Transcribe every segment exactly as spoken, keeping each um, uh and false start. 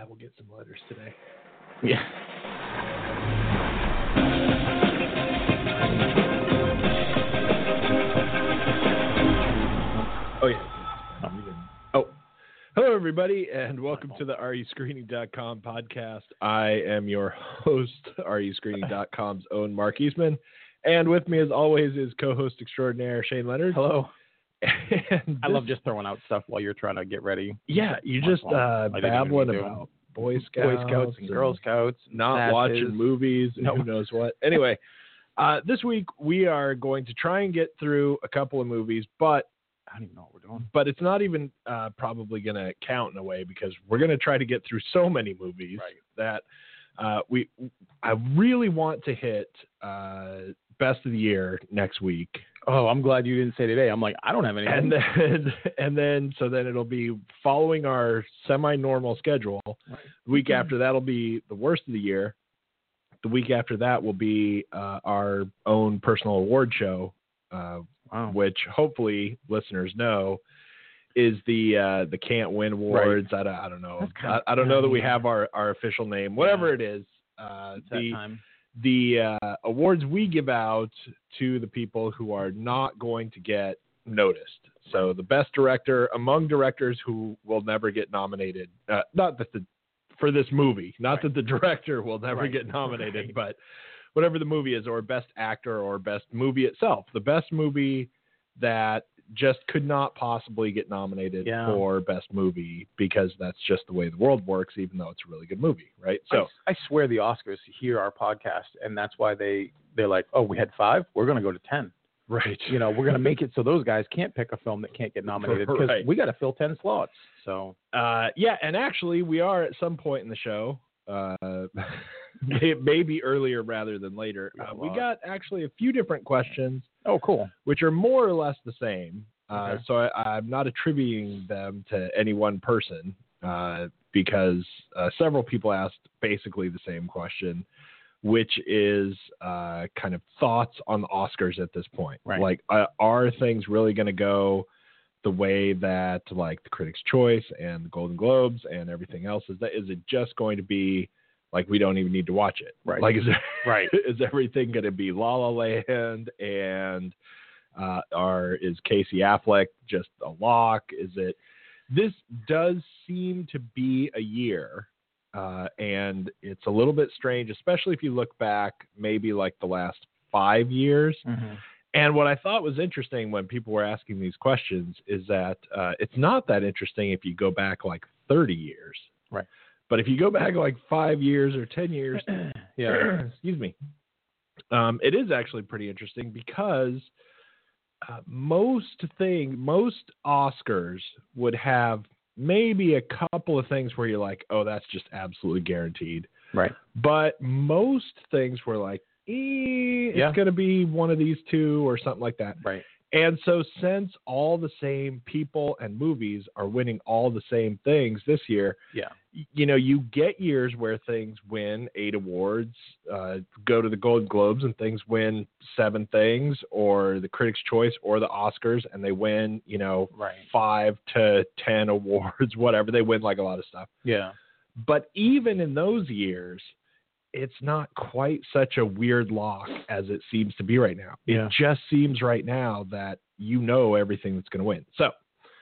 Ah, we'll get some letters today. Yeah. Oh, yeah. Oh. Hello, everybody, and welcome to the R E Screening dot com podcast. I am your host, R E Screening dot com's own Mark Eastman, and with me, as always, is co-host extraordinaire Shane Leonard. Hello. And I love just throwing out stuff while you're trying to get ready. Yeah, you just uh, babbling about Boy Scouts, Boy Scouts and, and Girl Scouts, not masses. watching movies, and no. who knows what. Anyway, uh, this week we are going to try and get through a couple of movies, but I don't even know what we're doing. But it's not even uh, probably going to count in a way because we're going to try to get through so many movies right. that uh, we. I really want to hit uh, Best of the Year next week. Oh, I'm glad you didn't say today. I'm like, I don't have anything. And then, and then, so then it'll be following our semi-normal schedule. Right. The week mm-hmm. after that will be the worst of the year. The week after that will be uh, our own personal award show. Uh, Wow. Which hopefully listeners know is the uh, the Can't Win Awards. Right. I, don't, I don't know. I, I don't know that we have our, our official name. Whatever yeah. it is, uh, the time. the uh, awards we give out to the people who are not going to get noticed. So the best director among directors who will never get nominated. Uh, not that the for this movie. Not right. that the director will never right. get nominated, right. but. Whatever the movie is, or best actor, or best movie itself. The best movie that just could not possibly get nominated yeah. for best movie because that's just the way the world works, even though it's a really good movie, right? So I, I swear the Oscars hear our podcast, and that's why they, they're like, oh, we had five? We're going to go to ten. Right. You know, we're going to make it so those guys can't pick a film that can't get nominated because right. we got to fill ten slots. So, uh, yeah, and actually we are at some point in the show, uh, maybe earlier rather than later. Uh, we got actually a few different questions. Oh, cool. Which are more or less the same. Uh, okay. So I, I'm not attributing them to any one person uh, because uh, several people asked basically the same question, which is uh, kind of thoughts on the Oscars at this point. Right. Like, uh, are things really going to go the way that like the Critics' Choice and the Golden Globes and everything else is? That is it just going to be like we don't even need to watch it? Right. Like is it, right. is everything going to be La La Land and uh, or is Casey Affleck just a lock? Is it? This does seem to be a year, uh, and it's a little bit strange, especially if you look back maybe like the last five years. Mm-hmm. And what I thought was interesting when people were asking these questions is that uh, it's not that interesting if you go back like thirty years. Right. But if you go back like five years or ten years, yeah, excuse me, um, it is actually pretty interesting because uh, most thing, most Oscars would have maybe a couple of things where you're like, oh, that's just absolutely guaranteed. Right. But most things were like, eh, it's yeah. going to be one of these two or something like that. Right. And so since all the same people and movies are winning all the same things this year, yeah, you know, you get years where things win eight awards, uh, go to the Golden Globes and things win seven things, or the Critics' Choice or the Oscars, and they win, you know, right. five to ten awards, whatever. They win like a lot of stuff. Yeah. But even in those years, it's not quite such a weird lock as it seems to be right now. Yeah. It just seems right now that you know everything that's going to win. So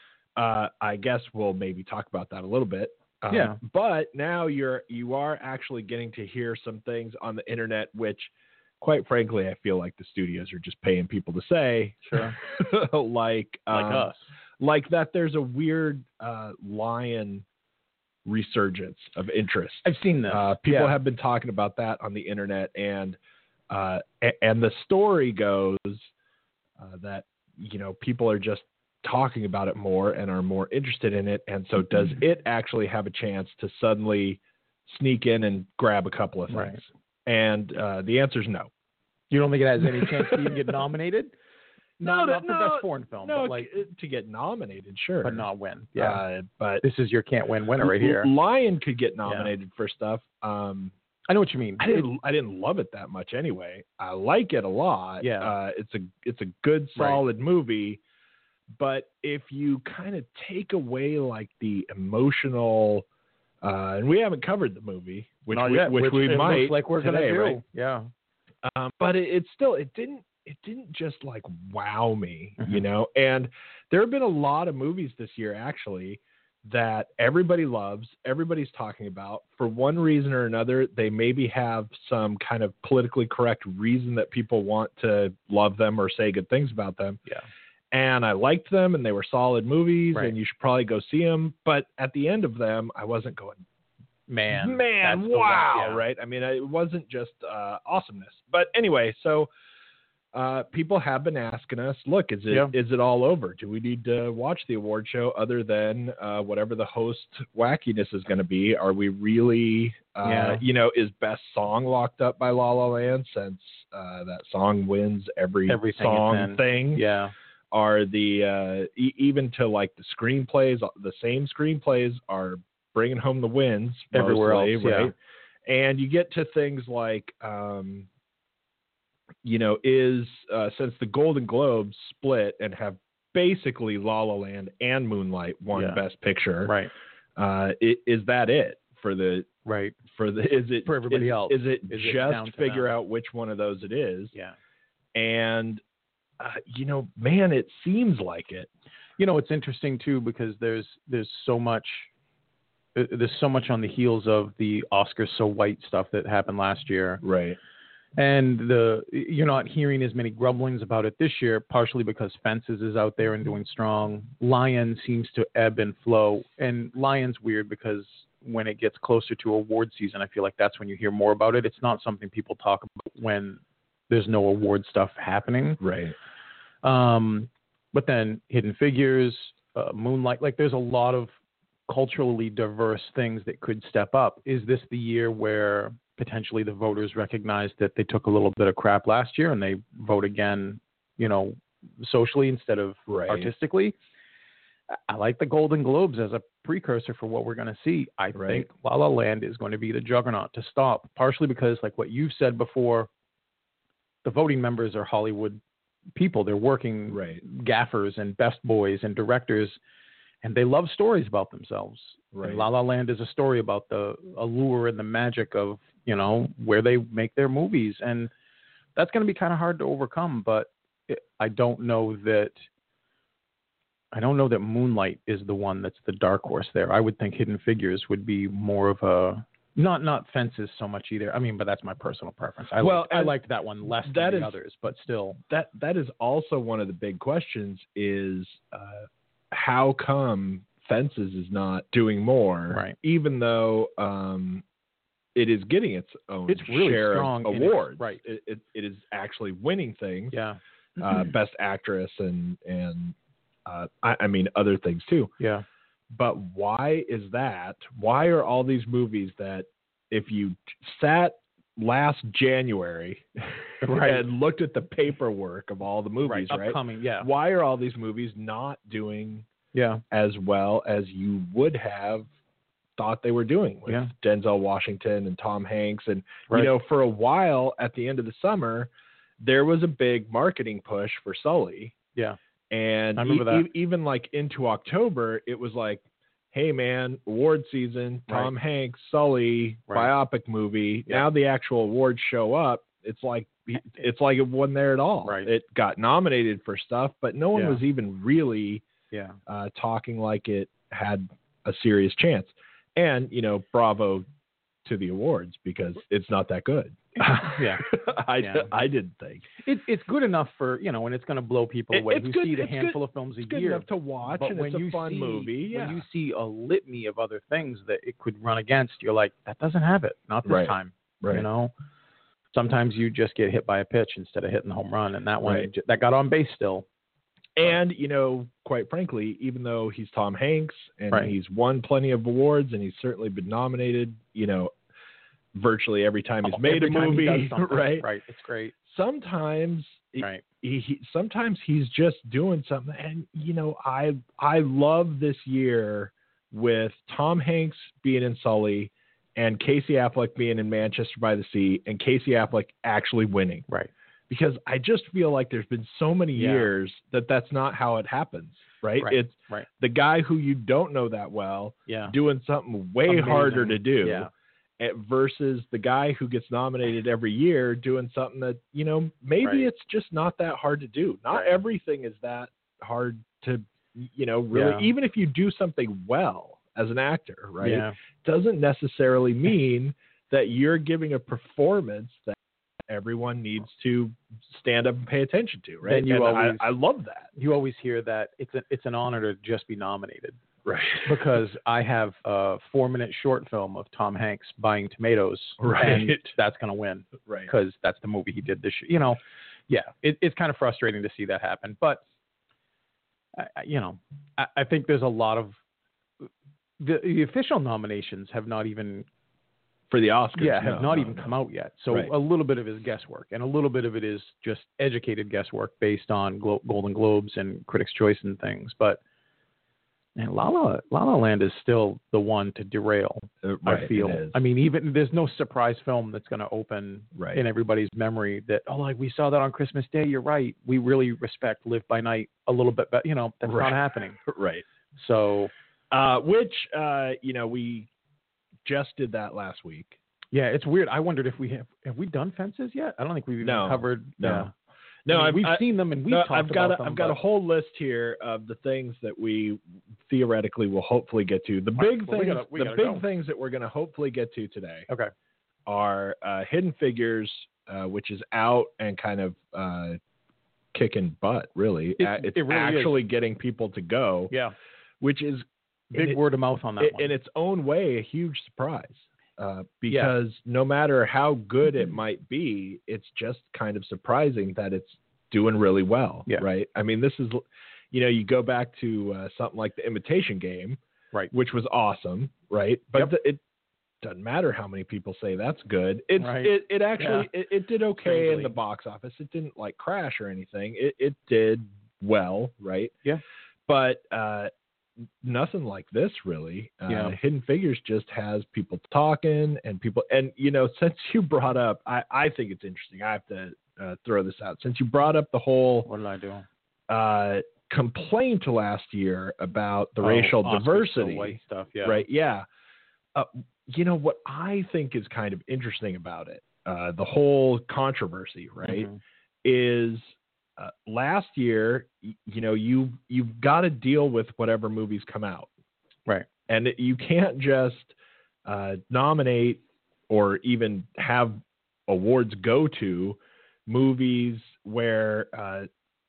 uh, I guess we'll maybe talk about that a little bit. Um, yeah. But now you're you are actually getting to hear some things on the internet, which, quite frankly, I feel like the studios are just paying people to say. Sure. like um, like us. Like that. There's a weird uh, lion resurgence of interest. I've seen this. Uh, people yeah. have been talking about that on the internet, and uh, a- and the story goes uh, that you know people are just talking about it more and are more interested in it, and so does it actually have a chance to suddenly sneak in and grab a couple of things? Right. And uh, the answer is no. You don't think it has any chance to even get nominated? No, not, not no, for best foreign film, no, but like to get nominated, sure, but not win. Yeah, uh, but this is your can't win winner right here. Lion could get nominated yeah. for stuff. Um, I know what you mean. I didn't. I didn't love it that much anyway. I like it a lot. Yeah, uh, it's a it's a good solid right. movie. But if you kind of take away like the emotional Uh, and we haven't covered the movie, which Not we, yet, which, which we it might looks like we're today, gonna do. right? Yeah. Um, but it, it still it didn't it didn't just like wow me, Mm-hmm. you know. And there have been a lot of movies this year actually that everybody loves, everybody's talking about. For one reason or another, they maybe have some kind of politically correct reason that people want to love them or say good things about them. Yeah. And I liked them, and they were solid movies, Right. and you should probably go see them. But at the end of them, I wasn't going, Man, man, that's the wow, one, yeah. right? I mean, it wasn't just uh, awesomeness. But anyway, so uh, people have been asking us, look, is it Yeah. is it all over? Do we need to watch the award show other than uh, whatever the host wackiness is going to be? Are we really, uh, Yeah. you know, is best song locked up by La La Land since uh, that song wins every Everything song it's in. thing? Yeah. Are the uh, e- even to like the screenplays, the same screenplays are bringing home the wins Everywhere mostly, else, right? And you get to things like, um, you know, is uh, since the Golden Globes split and have basically La La Land and Moonlight won Yeah. Best Picture, Right. Uh, it, is that it for the Right. for the is it For everybody is, else. Is it Is it down just to figure them? out which one of those it is? Yeah. And uh, you know, man, it seems like it. You know, it's interesting too because there's there's so much uh, there's so much on the heels of the Oscars so white stuff that happened last year, Right. and the you're not hearing as many grumblings about it this year, partially because Fences is out there and doing strong. Lion seems to ebb and flow, and Lion's weird because when it gets closer to award season, I feel like that's when you hear more about it. It's not something people talk about when there's no award stuff happening. Right. Um, but then Hidden Figures, uh, Moonlight, like there's a lot of culturally diverse things that could step up. Is this the year where potentially the voters recognize that they took a little bit of crap last year and they vote again, you know, socially instead of Right. artistically? I like the Golden Globes as a precursor for what we're going to see. I Right. think La La Land is going to be the juggernaut to stop, partially because, like what you've said before, the voting members are Hollywood people. They're working Right. gaffers and best boys and directors, and they love stories about themselves. Right. And La La Land is a story about the allure and the magic of, you know, where they make their movies. And that's going to be kind of hard to overcome, but it, I don't know that I don't know that Moonlight is the one that's the dark horse there. I would think Hidden Figures would be more of a Not not Fences so much either. I mean, but that's my personal preference. I Well, liked, I and liked that one less that than is- the others, but still. That that is also one of the big questions is uh, how come Fences is not doing more, Right. even though um, it is getting its own It's really share strong of in its- awards. right. It, it, it is actually winning things, Yeah. uh, Best Actress and and uh, I, I mean other things too. Yeah. But why is that? Why are all these movies that if you sat last January Right. and looked at the paperwork of all the movies, right. right? Upcoming, yeah. Why are all these movies not doing Yeah. as well as you would have thought they were doing with Yeah. Denzel Washington and Tom Hanks? And, Right. you know, for a while at the end of the summer, there was a big marketing push for Sully. Yeah. And I remember e- that. e- even like into October, it was like, hey man, award season, Tom Right. Hanks, Sully, Right. biopic movie. Yeah. Now the actual awards show up. It's like it's like it wasn't there at all. Right. It got nominated for stuff, but no one Yeah. was even really Yeah. uh, talking like it had a serious chance. And you know, bravo to the awards because it's not that good. Yeah. I Yeah. I didn't think It, it's good enough for, you know, and it's going to blow people It- away it's who good- see the it's good- handful of films a it's good year. enough to watch, But and when it's a you fun see, movie. Yeah. When you see a litany of other things that it could run against, you're like, that doesn't have it. Not this Right. time. Right. You know, sometimes you just get hit by a pitch instead of hitting the home run, and that one Right. j- that got on base still. And, you know, quite frankly, even though he's Tom Hanks and Right. he's won plenty of awards and he's certainly been nominated, you know, virtually every time he's Oh, made every a time he movie, does something. right? Right. It's great. Sometimes he- Right. he, he sometimes he's just doing something, and you know, I I love this year with Tom Hanks being in Sully and Casey Affleck being in Manchester by the Sea and Casey Affleck actually winning. Right. Because I just feel like there's been so many Yeah. years that that's not how it happens. right? Right, It's right. the guy who you don't know that well Yeah. doing something way Amazing. harder to do. Yeah. eh, Versus the guy who gets nominated every year doing something that, you know, maybe Right. it's just not that hard to do. Not Right. everything is that hard to, you know, really, Yeah. even if you do something well as an actor, right? Yeah. Doesn't necessarily mean that you're giving a performance that everyone needs to stand up and pay attention to, right? Then you And always- I, I love that. You always hear that it's a, it's an honor to just be nominated. Right. Because I have a four-minute short film of Tom Hanks buying tomatoes, Right. and that's going to win Right. because that's the movie he did this year. You know, yeah, it, it's kind of frustrating to see that happen. But, I, I- you know, I, I think there's a lot of the, the official nominations have not even For the Oscars. yeah have no, not no, even no. come out yet. So Right. a little bit of it is guesswork, and a little bit of it is just educated guesswork based on Glo- Golden Globes and Critics' Choice and things. But man, La La, La La Land is still the one to derail. Uh, I right, feel. it is. I mean, even there's no surprise film that's going to open Right. in everybody's memory that oh, like we saw that on Christmas Day. You're right. We really respect Live by Night a little bit, but you know that's Right. not happening. Right. So Uh, which, uh, you know, we just did that last week. yeah, it's weird. I wondered if we have have we done Fences yet? I don't think we've even No, covered. no. Yeah. No, I mean, I've, we've I, seen them and we've no, talked I've got about a, them. I've got but- a whole list here of the things that we theoretically will hopefully get to. The All right, big well, we things, gotta- we the gotta big go. things that we're going to hopefully get to today Okay. are uh, Hidden Figures, uh, which is out and kind of uh, kicking butt. Really, It- Uh, it's it really is. actually getting people to go, Yeah. which is Big in, word of mouth on that it, one. in its own way a huge surprise. Uh, because no matter how good it might be, it's just kind of surprising that it's doing really well, Yeah. right? I mean, this is, you know, you go back to uh, something like The Imitation Game, Right. which was awesome, right? But Yep. the, it doesn't matter how many people say that's good. It's Right. it, it actually it, it did okay in Strangely. the box office. It didn't like crash or anything. It it did well, right? Yeah. But uh, nothing like this really. Uh, Yeah. Hidden Figures just has people talking and people, and you know, since you brought up, I I think it's interesting. I have to uh, throw this out since you brought up the whole What did I do? uh, complaint last year about the Oh, racial Oscars, diversity, the white stuff. Yeah. right? Yeah. Uh, you know what I think is kind of interesting about it, uh, the whole controversy, right, Mhm. is uh, last year, y- you know, you you've got to deal with whatever movies come out, Right. and it- you can't just uh, nominate or even have awards go to movies where uh,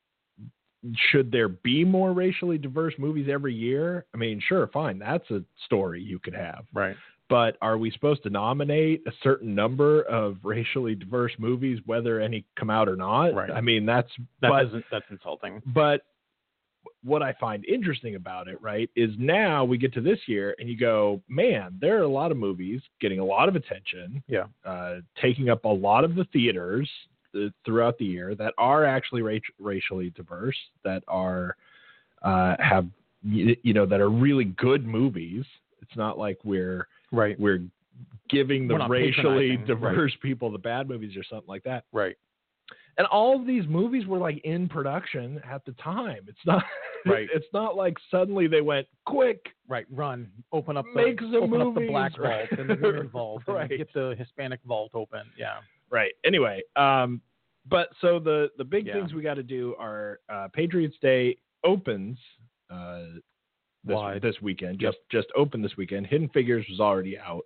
should there be more racially diverse movies every year? I mean, sure, fine, that's a story you could have. Right. But are we supposed to nominate a certain number of racially diverse movies, whether any come out or not? Right. I mean, that's That but, doesn't. That's insulting. but what I find interesting about it, right, is now we get to this year and you go, man, there are a lot of movies getting a lot of attention, Yeah. uh, taking up a lot of the theaters uh, throughout the year that are actually ra- racially diverse, that are uh, have you, you know that are really good movies. It's not like we're Right. we're giving the We're not racially patronizing, diverse people the bad movies or something like that. Right. And all of these movies were like in production at the time. It's not Right. It's not like suddenly they went quick. Right. Run. Open up. Make the, some open up the movies, black right. vault and the women vault. Right. And get the Hispanic vault open. Yeah. Right. Anyway, um, but so the the big Yeah. things we got to do are uh, Patriots Day opens uh, this Wide. this weekend. Yep. Just just opened this weekend. Hidden Figures was already out.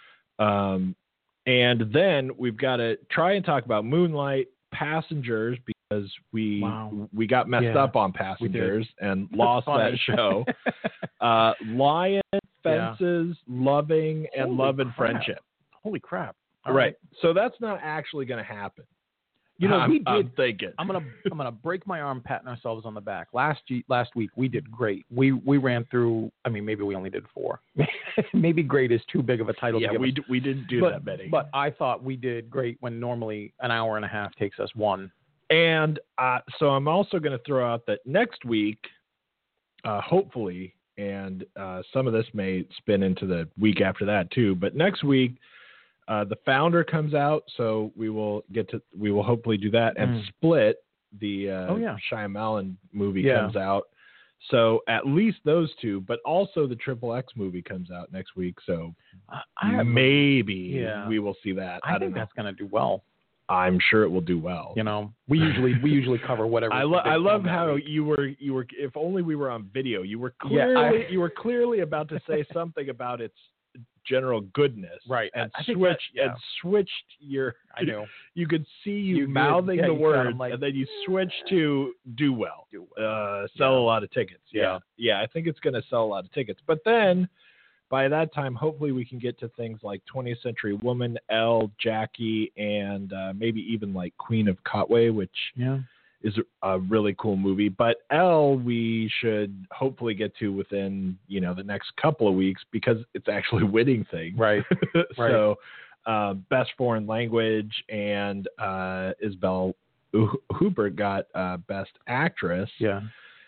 Um, and then we've got to try and talk about Moonlight, Passengers, because we Wow. we got messed Yeah, up on we did. Passengers and That's lost funny. that show. uh, Lion, Yeah. Fences, Loving, and Holy Love and crap. Friendship. Holy crap. All Right. So that's not actually going to happen. You know, I'm, we I'm did. thinking. I'm gonna I'm gonna break my arm patting ourselves on the back. Last ye- last week we did great. We we ran through. I mean, maybe we only did four. Maybe great is too big of a title yeah, to give we us. d- we didn't do but, that many. But I thought we did great when normally an hour and a half takes us one. And uh, so I'm also going to throw out that next week, uh, hopefully, and uh, some of this may spin into the week after that too. But next week, uh, The Founder comes out, so we will get to we will hopefully do that. And Mm. Split, the uh, Oh, yeah. Shyamalan movie, Yeah. comes out. So at least those two, but also the Triple X movie comes out next week. So I, I maybe yeah. we will see that. I, I, I think don't know. that's going to do well. I'm sure it will do well. You know, we usually we usually cover whatever. I, lo- I love how week. you were you were. If only we were on video, you were clearly yeah, I, you were clearly about to say something about its general goodness, right? And I switch that, yeah. and switched your. I know. You could see you, you mouthing yeah, the you words, like, and then you switch to do well, do well. Uh, sell yeah. a lot of tickets. Yeah, yeah, yeah I think it's going to sell a lot of tickets, but then. By that time, hopefully we can get to things like twentieth Century Woman, Elle, Jackie, and uh, maybe even like Queen of Katwe, which yeah. is a really cool movie. But Elle, we should hopefully get to within, you know, the next couple of weeks because it's actually winning things. Right. so uh, Best Foreign Language and uh, Isabelle Huppert got uh, Best Actress. Yeah.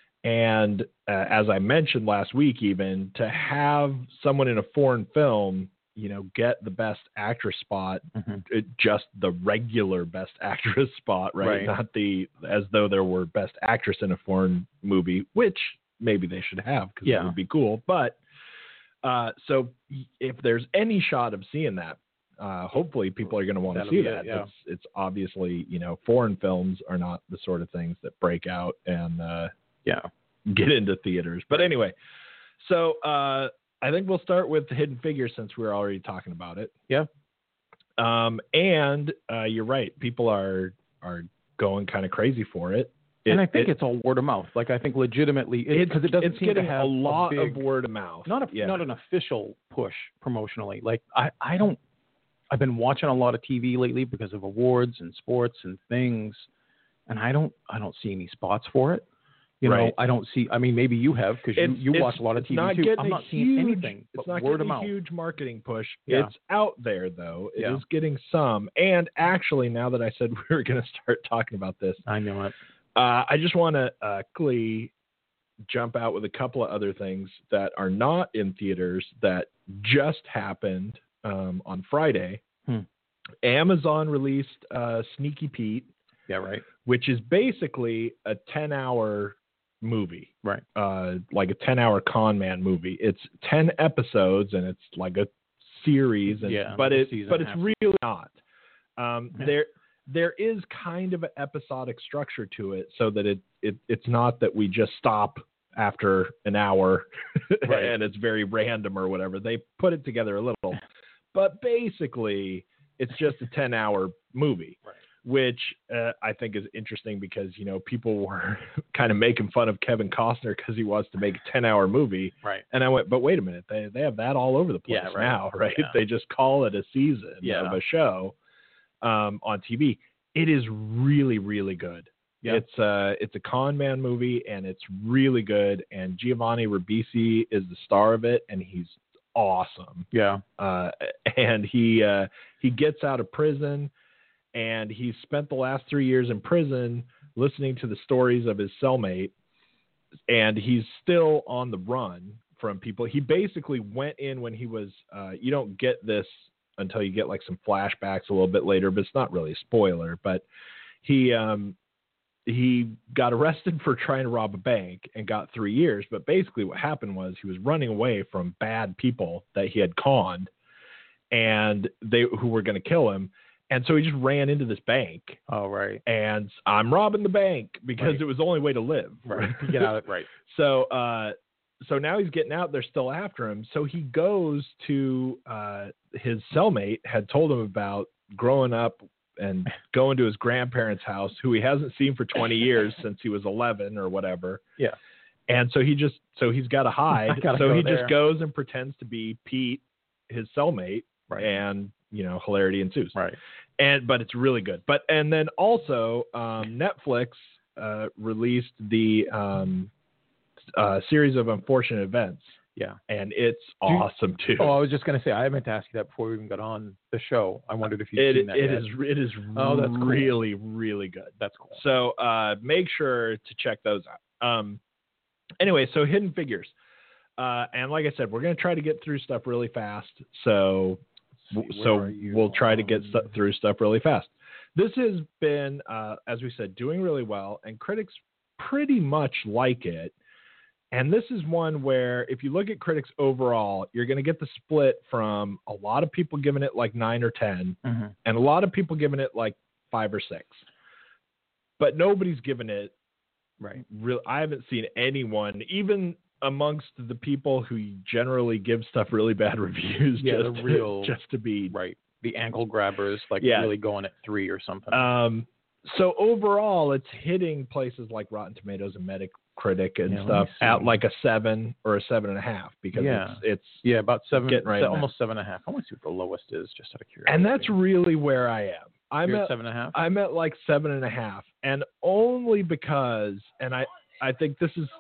And uh, as I mentioned last week, even to have someone in a foreign film, you know, get the best actress spot, mm-hmm. it, just the regular best actress spot, right? right? Not the, as though there were best actress in a foreign movie, which maybe they should have because yeah. it would be cool. But uh, so if there's any shot of seeing that, uh, hopefully people are going to want to see that. It, yeah. It's, it's obviously, you know, foreign films are not the sort of things that break out and, uh, yeah, get into theaters. But anyway, so uh, I think we'll start with Hidden Figures since we're already talking about it. Yeah. Um, and uh, you're right. People are are going kind of crazy for it. it and I think it, it's all word of mouth. Like I think legitimately, because it, it doesn't it's seem getting to have a lot a big, of word of mouth. Not a, yeah. not an official push promotionally. Like I, I don't. I've been watching a lot of T V lately because of awards and sports and things, and I don't I don't see any spots for it. You right. know, I don't see. I mean, maybe you have because you, you watch a lot of T V not too. I'm not huge, seeing anything. But it's not word getting of mouth. a huge marketing push. Yeah. It's out there though. It yeah. is getting some. And actually, now that I said we were going to start talking about this, I know it. Uh, I just want to uh, quickly jump out with a couple of other things that are not in theaters that just happened um, on Friday. Hmm. Amazon released uh, Sneaky Pete. Yeah, right. Which is basically a ten-hour movie. Right. Uh, like a ten-hour con man movie. It's ten episodes, and it's like a series. And, yeah, but like it, but it's really not. Um, yeah. There. There is kind of an episodic structure to it so that it, it it's not that we just stop after an hour right. and it's very random or whatever. They put it together a little, but basically it's just a ten hour movie, right. which uh, I think is interesting because, you know, people were kind of making fun of Kevin Costner because he wants to make a ten hour movie. Right. And I went, but wait a minute, they, they have that all over the place yeah, right. now, right? Yeah. They just call it a season yeah. of a show. Um, on T V. It is really, really good. Yeah. It's uh it's a con man movie and it's really good. And Giovanni Ribisi is the star of it, and he's awesome. Yeah. Uh, and he uh, he gets out of prison, and he's spent the last three years in prison listening to the stories of his cellmate, and he's still on the run from people. He basically went in when he was. Uh, you don't get this until you get like some flashbacks a little bit later, but it's not really a spoiler. But he um, he got arrested for trying to rob a bank and got three years. But basically what happened was he was running away from bad people that he had conned and they who were going to kill him. And so he just ran into this bank. Oh, right. And I'm robbing the bank because right. it was the only way to live. Right. To get out of it. Right. So, uh, So now he's getting out. They're still after him. So he goes to uh, his cellmate had told him about growing up and going to his grandparents' house, who he hasn't seen for twenty years since he was eleven or whatever. Yeah. And so he just so he's got to hide. So go he there. just goes and pretends to be Pete, his cellmate, right. and you know hilarity ensues. Right. And but it's really good. But and then also um, Netflix uh, released the. Um, Uh, series of unfortunate events. Yeah. And it's Do you, awesome too. Oh, I was just going to say, I meant to ask you that before we even got on the show. I wondered if you'd it, seen that it yet. is it is oh, that's really, cool. really good. That's cool. So uh, make sure to check those out. Um, anyway, so Hidden Figures. Uh, and like I said, we're going to try to get through stuff really fast. So see, so we'll try to get stu- through stuff really fast. This has been, uh, as we said, doing really well, and critics pretty much like it. And this is one where if you look at critics overall, you're going to get the split from a lot of people giving it like nine or ten, mm-hmm. and a lot of people giving it like five or six. But nobody's given it right. Real. I haven't seen anyone, even amongst the people who generally give stuff really bad reviews, yeah, just the real, to, just to be right. The ankle grabbers, like yeah. really going at three or something. Um. So overall, it's hitting places like Rotten Tomatoes and Metacritic and yeah, stuff at like a seven or a seven and a half because yeah. it's, it's yeah about seven, getting right se- almost seven and a half. I want to see what the lowest is, just out of curiosity. And that's really where I am. I'm You're at, at seven and a half. I'm at like seven and a half, and only because, and I I think this is,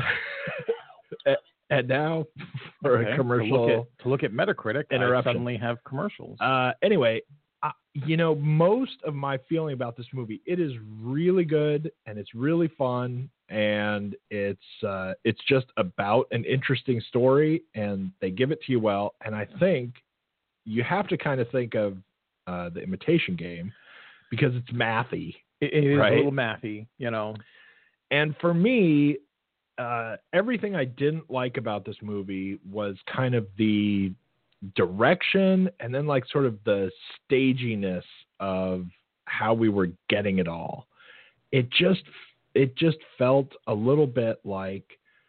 and now for okay. a commercial to look at, to look at Metacritic, interruption. I suddenly have commercials. Uh, anyway. Uh, you know, most of my feeling about this movie, it is really good and it's really fun and it's uh, it's just about an interesting story and they give it to you well. And I think you have to kind of think of uh, The Imitation Game because it's mathy. It, it is right? a little mathy, you know. And for me, uh, everything I didn't like about this movie was kind of the direction and then like sort of the staginess of how we were getting it all. It just it just felt a little bit like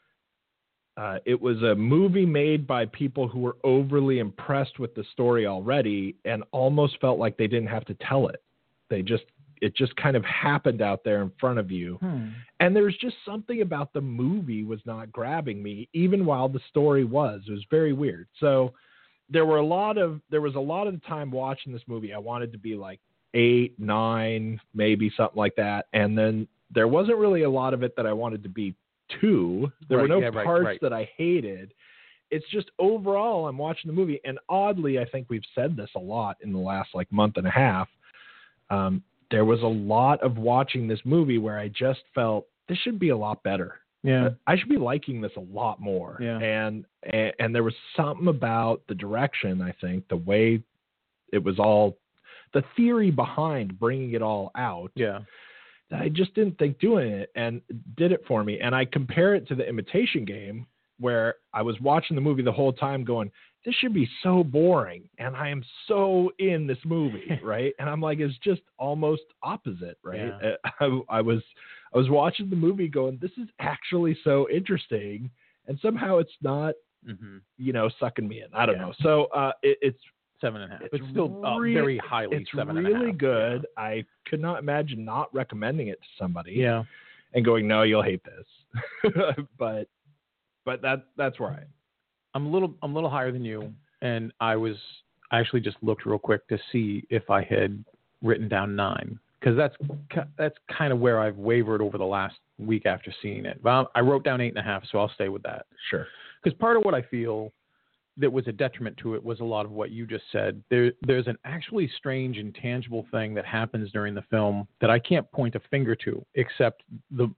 uh, it was a movie made by people who were overly impressed with the story already and almost felt like they didn't have to tell it. They just it just kind of happened out there in front of you. Hmm. And there's just something about the movie was not grabbing me even while the story was. It was very weird. So There were a lot of there was a lot of the time watching this movie. I wanted to be like eight, nine, maybe something like that. And then there wasn't really a lot of it that I wanted to be two. There right, were no yeah, right, parts right. that I hated. It's just overall, I'm watching the movie. And oddly, I think we've said this a lot in the last like month and a half. Um, there was a lot of watching this movie where I just felt this should be a lot better. Yeah, I should be liking this a lot more. Yeah. And, and and there was something about the direction, I think, the way it was all, the theory behind bringing it all out. Yeah. That I just didn't think doing it and did it for me. And I compare it to The Imitation Game where I was watching the movie the whole time going, this should be so boring. And I am so in this movie, right? And I'm like, it's just almost opposite, right? Yeah. I, I was I was watching the movie going, this is actually so interesting. And somehow it's not, mm-hmm. you know, sucking me in. I don't Yeah. know. So uh, it, it's seven and a half. it's It's still uh, re- very highly It's seven and a half. really good. Yeah. I could not imagine not recommending it to somebody. Yeah. And going, no, you'll hate this. but but that that's where I am. I'm a little I'm a little higher than you, and I was I actually just looked real quick to see if I had written down nine because that's that's kind of where I've wavered over the last week after seeing it. But I wrote down eight and a half, so I'll stay with that. Sure. Because part of what I feel that was a detriment to it was a lot of what you just said. There there's an actually strange and tangible thing that happens during the film that I can't point a finger to, except the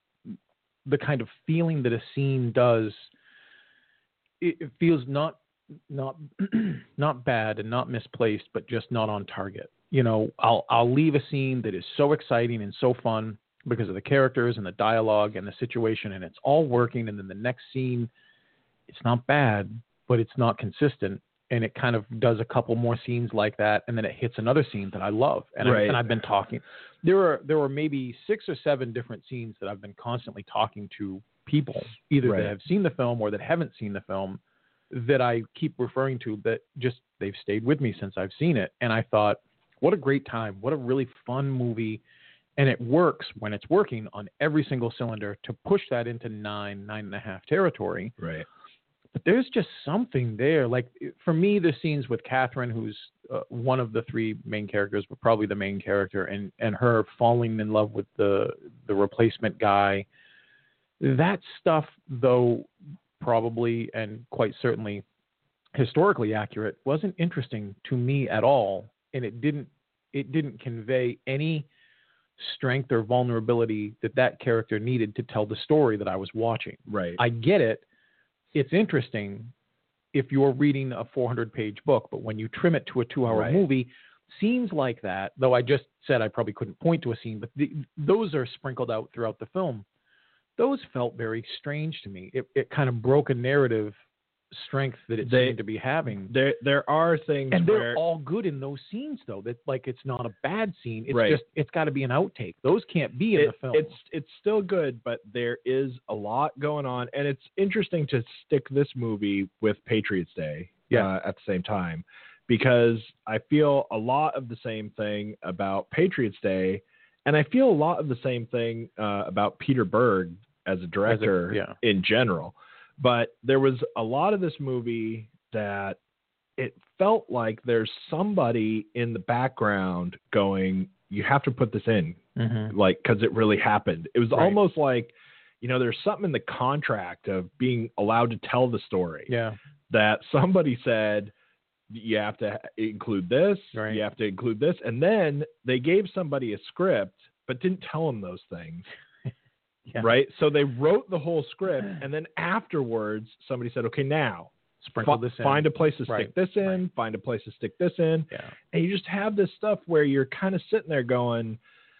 the kind of feeling that a scene does. It, it feels not not not bad and not misplaced, but just not on target. You know, I'll I'll leave a scene that is so exciting and so fun because of the characters and the dialogue and the situation, and it's all working, and then the next scene, it's not bad, but it's not consistent, and it kind of does a couple more scenes like that, and then it hits another scene that I love, and, right. I, and I've been talking. There were there were maybe six or seven different scenes that I've been constantly talking to people, either right. that have seen the film or that haven't seen the film, that I keep referring to that just they've stayed with me since I've seen it, and I thought, what a great time, what a really fun movie, and it works when it's working on every single cylinder to push that into nine, nine and a half territory. Right. But there's just something there. Like for me, the scenes with Catherine, who's uh, one of the three main characters, but probably the main character, and, and her falling in love with the the replacement guy. That stuff, though, probably and quite certainly historically accurate, wasn't interesting to me at all, and it didn't it didn't convey any strength or vulnerability that that character needed to tell the story that I was watching. Right. I get it. It's interesting if you're reading a four hundred page book, but when you trim it to a two hour right. movie, scenes like that, though I just said I probably couldn't point to a scene, but the, those are sprinkled out throughout the film. those felt very strange to me. It it kind of broke a narrative strength that it They- seemed to be having. There there are things And they're where all good in those scenes, though. That like it's not a bad scene. It's Right. just it's got to be an outtake. Those can't be in it- the film. it's it's still good, but there is a lot going on, and it's interesting to stick this movie with Patriots Day Yeah. uh, at the same time, because I feel a lot of the same thing about Patriots Day, and I feel a lot of the same thing uh, about Peter Berg as a director yeah. in general. But there was a lot of this movie that it felt like there's somebody in the background going, you have to put this in, Mhm. like, because it really happened. It was Right. almost like, you know, there's something in the contract of being allowed to tell the story Yeah. that somebody said, you have to include this, Right. you have to include this. And then they gave somebody a script, but didn't tell them those things. Yeah. Right. So they wrote the whole script, and then afterwards somebody said, okay, now Sprinkle fi- this in. find a place to Right, stick this in, right. find a place to stick this in. Yeah. And you just have this stuff where you're kind of sitting there going,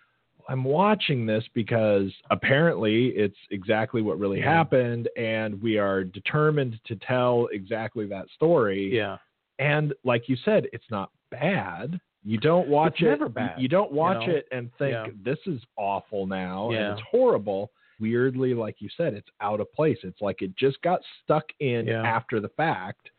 I'm watching this because apparently it's exactly what really Yeah. happened, and we are determined to tell exactly that story. Yeah. And like you said, it's not bad. You don't watch It's it. never bad, You don't watch you know? it and think Yeah. this is awful now Yeah. and it's horrible. Weirdly, like you said, it's out of place. It's like it just got stuck in Yeah. after the fact,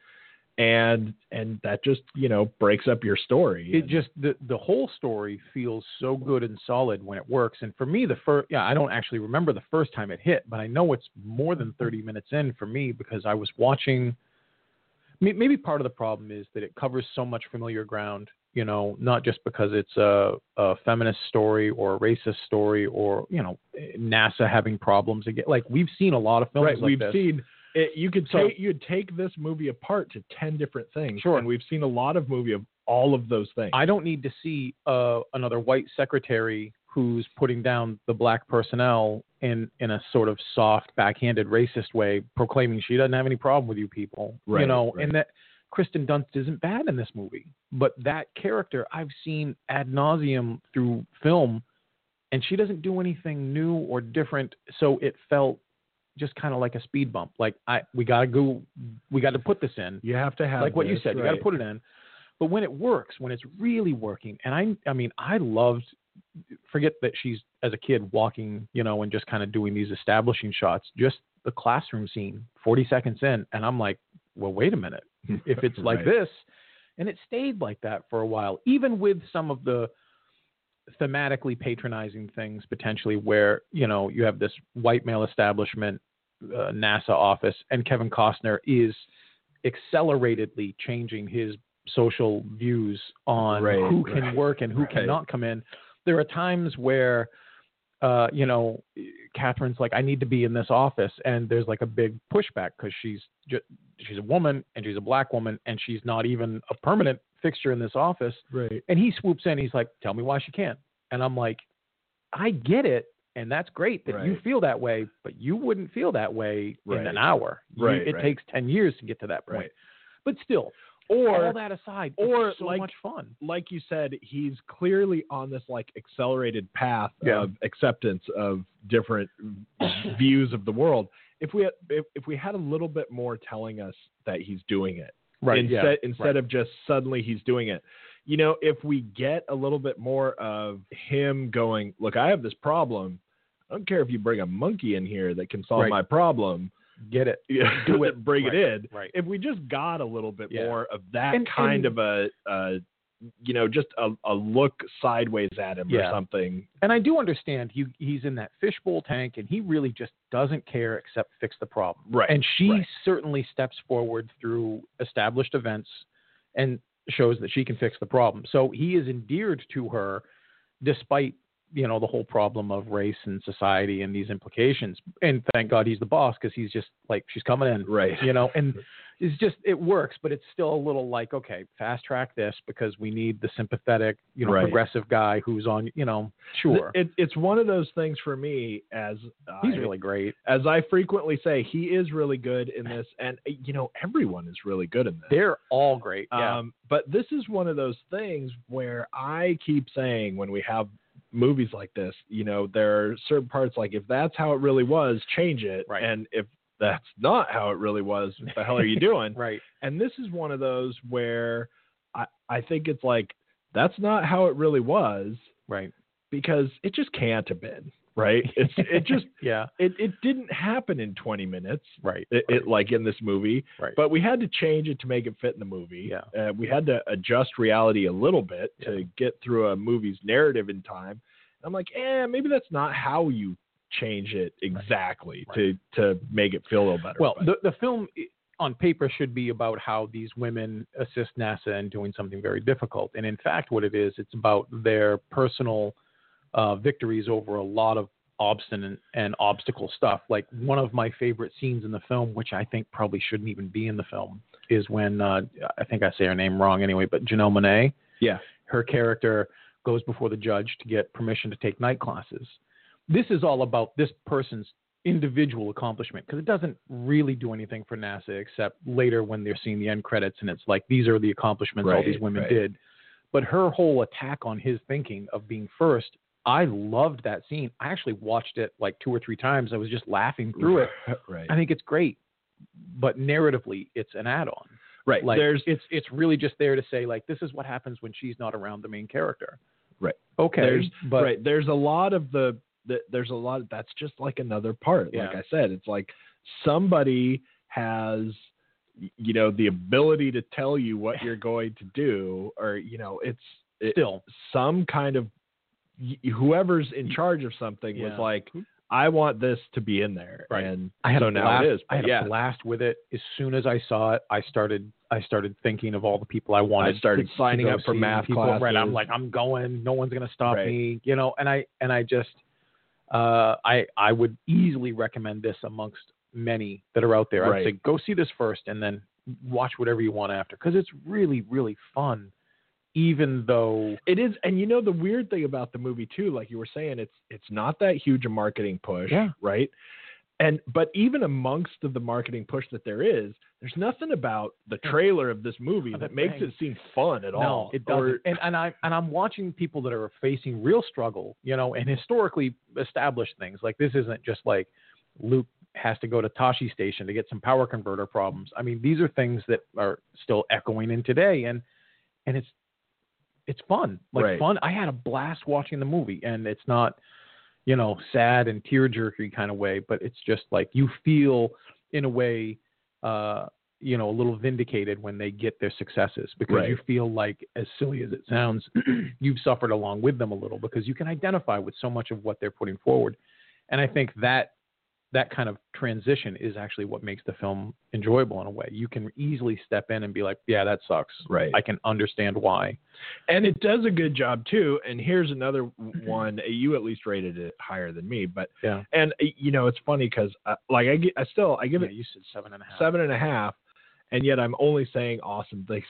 and and that just, you know, breaks up your story. It And- just the the whole story feels so good and solid when it works. And for me, the first yeah, I don't actually remember the first time it hit, but I know it's more than thirty minutes in for me because I was watching. may- Maybe part of the problem is that it covers so much familiar ground. You know, not just because it's a, a feminist story or a racist story or you know NASA having problems again. Like we've seen a lot of films right. like we've this. seen it. You could So- take you'd take this movie apart to ten different things. Sure. And we've seen a lot of movie of all of those things. I don't need to see uh, another white secretary who's putting down the black personnel in, in a sort of soft, backhanded, racist way, proclaiming she doesn't have any problem with you people. Right, you know, right. and that Kristen Dunst isn't bad in this movie. But that character I've seen ad nauseum through film, and she doesn't do anything new or different. So it felt just kind of like a speed bump. Like I, we gotta go, we got to put this in. You have to have Like what you this, said, you got right. to put it in. But when it works, when it's really working, and I, I mean, I loved. Forget that she's as a kid walking, you know, and just kind of doing these establishing shots. Just the classroom scene, forty seconds in, and I'm like, well, wait a minute. If it's like Right. this, and it stayed like that for a while, even with some of the thematically patronizing things potentially, where you know you have this white male establishment, uh, NASA office, and Kevin Costner is acceleratedly changing his social views on Right, who can right, work and who right. cannot come in. There are times where, uh, you know, Catherine's like, I need to be in this office, and there's like a big pushback because she's ju- she's a woman and she's a black woman and she's not even a permanent fixture in this office. Right. And he swoops in, he's like, tell me why she can't. And I'm like, I get it. And that's great that you Right. feel that way, but you wouldn't feel that way in Right. an hour. You- Right, it right. takes ten years to get to that point. Right. But still, Or all that aside, or it's so like- much fun. like you said, he's clearly on this like accelerated path Yeah. of acceptance of different views of the world. If we had, if, if we had a little bit more telling us that he's doing it, instead yeah, instead right. of just suddenly he's doing it, you know, if we get a little bit more of him going, look, I have this problem. I don't care if you bring a monkey in here that can solve Right. my problem. Get it. Do it, bring Right, it in. right. If we just got a little bit Yeah. more of that And- kind and- of a, uh, you know, just a, a look sideways at him Yeah. or something. And I do understand he he's in that fishbowl tank and he really just doesn't care except fix the problem. Right, And she right. certainly steps forward through established events and shows that she can fix the problem. So he is endeared to her despite, you know, the whole problem of race and society and these implications. And thank God he's the boss because he's just like, she's coming in. Right. You know, and it's just, it works, but it's still a little like, okay, fast track this because we need the sympathetic, you know, Right. progressive guy who's on, you know, sure. It, it's one of those things for me as He's I, really great. as I frequently say, he is really good in this. And, you know, everyone is really good in this. They're all great. Yeah. Um, but this is one of those things where I keep saying when we have movies like this, you know, there are certain parts like if that's how it really was, change it. Right. And if that's not how it really was, what the hell are you doing? Right. And this is one of those where I, I think it's like, that's not how it really was. Right. Because it just can't have been. Right. It's it just yeah. It it didn't happen in twenty minutes. Right. It, right. it like in this movie. Right. But we had to change it to make it fit in the movie. Yeah. Uh, we had to adjust reality a little bit yeah. to get through a movie's narrative in time. And I'm like, eh, maybe that's not how you change it exactly right. to to make it feel a little better. Well, the the film on paper should be about how these women assist NASA in doing something very difficult, and in fact, what it is, it's about their personal Uh, victories over a lot of obstinate and obstacle stuff. Like one of my favorite scenes in the film, which I think probably shouldn't even be in the film, is when uh, I think I say her name wrong anyway, but Janelle Monáe, yeah, her character goes before the judge to get permission to take night classes. This is all about this person's individual accomplishment because it doesn't really do anything for NASA except later when they're seeing the end credits and it's like these are the accomplishments right, all these women right. did. But her whole attack on his thinking of being first, I loved that scene. I actually watched it like two or three times. I was just laughing through it. Right. I think it's great, but narratively, it's an add-on. Right. Like There's it's it's really just there to say like this is what happens when she's not around the main character. Right. Okay. There's but right. There's a lot of the, the there's a lot of, that's just like another part. Yeah. Like I said, it's like somebody has, you know, the ability to tell you what you're going to do, or you know, it's it, still some kind of whoever's in charge of something yeah. was like, I want this to be in there. Right. And I had so a now blast, it is. I had yeah. a blast with it. As soon as I saw it, I started I started thinking of all the people I wanted. I started to, signing to go up for see, math people, classes. Right. I'm like, I'm going. No one's gonna stop right. me. You know, and I and I just uh, I I would easily recommend this amongst many that are out there. I'd right. say go see this first and then watch whatever you want after because it's really, really fun. Even though it is, and you know the weird thing about the movie too, like you were saying, it's it's not that huge a marketing push, yeah. right? And but even amongst the marketing push that there is, there's nothing about the trailer of this movie that makes it seem fun at no, all. It doesn't. Or, and and I and I'm watching people that are facing real struggle, you know, and historically established things. Like this isn't just like Luke has to go to Tashi Station to get some power converter problems. I mean, these are things that are still echoing in today, and and it's it's fun, like right. fun. I had a blast watching the movie, and it's not, you know, sad and tear-jerky kind of way, but it's just like you feel in a way, uh, you know, a little vindicated when they get their successes because right. you feel like, as silly as it sounds, you've suffered along with them a little because you can identify with so much of what they're putting forward, and I think that that kind of transition is actually what makes the film enjoyable in a way. You can easily step in and be like, yeah, that sucks. Right. I can understand why. And it does a good job too. And here's another one. You at least rated it higher than me, but yeah. And you know, it's funny because uh, like I, I still, I give yeah, it you said seven and a half, seven and a half. And yet I'm only saying awesome things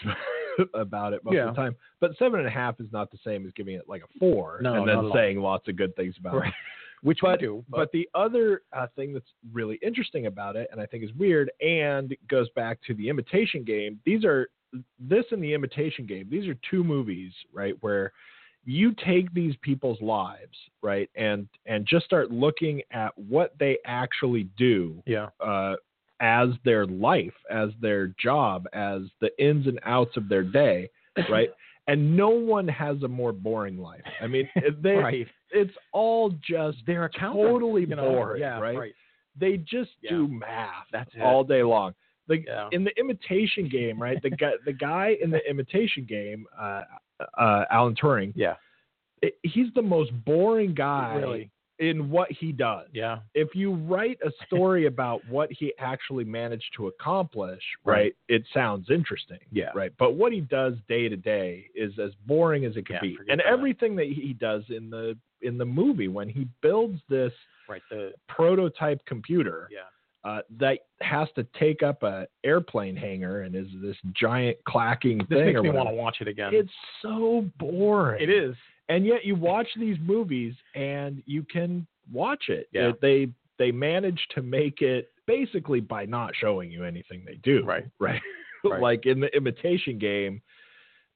about it most yeah. of the time. But seven and a half is not the same as giving it like a four no, and then not saying lots of good things about right. it. Which but, we do. But, but the other uh, thing that's really interesting about it, and I think is weird, and goes back to the Imitation Game. These are this and the Imitation Game. These are two movies, right, where you take these people's lives, right, and and just start looking at what they actually do, yeah, uh, as their life, as their job, as the ins and outs of their day, right. And no one has a more boring life. I mean, they, right. it's all just they're accountants, totally you know? boring, yeah, right? right? They just yeah. do math That's it. all day long. The, yeah. In the Imitation Game, right? The guy, the guy in the Imitation Game, uh, uh, Alan Turing. Yeah, it, he's the most boring guy really. in what he does. Yeah. If you write a story about what he actually managed to accomplish, right, right, it sounds interesting. Yeah. Right. But what he does day to day is as boring as it could yeah, be. And everything that. that he does in the in the movie when he builds this right, the prototype computer yeah. uh, that has to take up a airplane hangar and is this giant clacking this thing. makes or me whatever. want to watch it again. It's so boring. It is. And yet you watch these movies and you can watch it. Yeah. They they manage to make it basically by not showing you anything they do. Right. Right. Right. Like in the Imitation Game,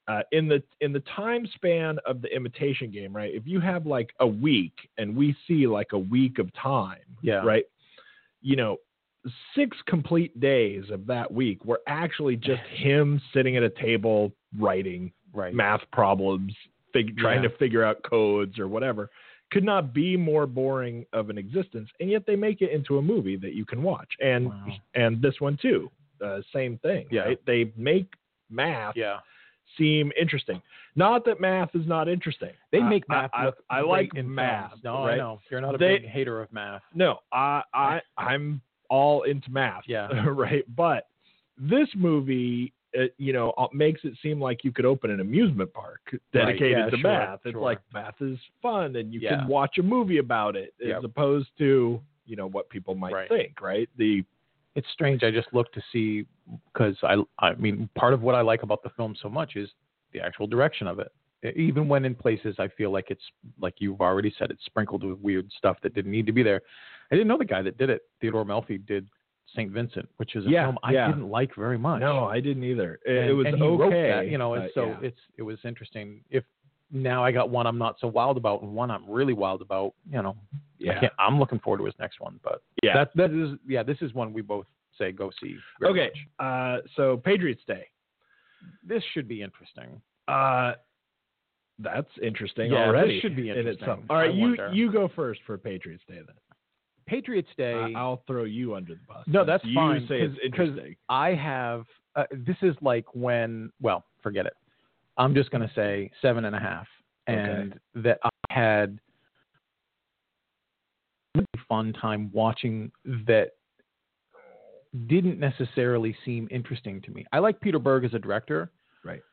uh, in the in the time span of the Imitation Game, right? If you have like a week, and we see like a week of time, Yeah. right? You know, six complete days of that week were actually just him sitting at a table writing Right. math problems, fig- trying Yeah. to figure out codes or whatever. Could not be more boring of an existence, and yet they make it into a movie that you can watch. And Wow. and this one too, uh, same thing. Yeah. Right? They make math Yeah. seem interesting. Not that math is not interesting. They I- make math I, look I, I great like in math. films. No, right? I know. You're not a They- big hater of math. No, I, I, I'm all into math. Yeah. Right. But this movie, uh, you know, uh, makes it seem like you could open an amusement park dedicated Yeah, to sure, math. It's sure. like math is fun, and you Yeah. can watch a movie about it, as Yep. opposed to, you know, what people might Right. think. Right. The It's strange. I just look to see because I, I mean, part of what I like about the film so much is the actual direction of it. Even when in places I feel like it's like you've already said, it's sprinkled with weird stuff that didn't need to be there. I didn't know the guy that did it, Theodore Melfi, did Saint Vincent, which is a Yeah, film I yeah. didn't like very much. no, I didn't either. It, and, it was and he okay. wrote that, you know, and but so yeah. it's it was interesting. If now I got one I'm not so wild about and one I'm really wild about, you know, I yeah. can't, I'm looking forward to his next one. But Yeah. that that is yeah, this is one we both say go see. very Okay. much. Uh, so Patriots Day. This should be interesting. Uh, that's interesting Yeah, this already. should be in interesting. itself. All right, I you wonder. you go first for Patriots Day then. Patriots Day. I- I'll throw you under the bus. No, since that's you fine, say it's 'cause- 'cause interesting. I have. Uh, this is like when. Well, forget it. I'm just going to say seven and a half, and that I had a really fun time watching that. Didn't necessarily seem interesting to me. I like Peter Berg as a director. Right.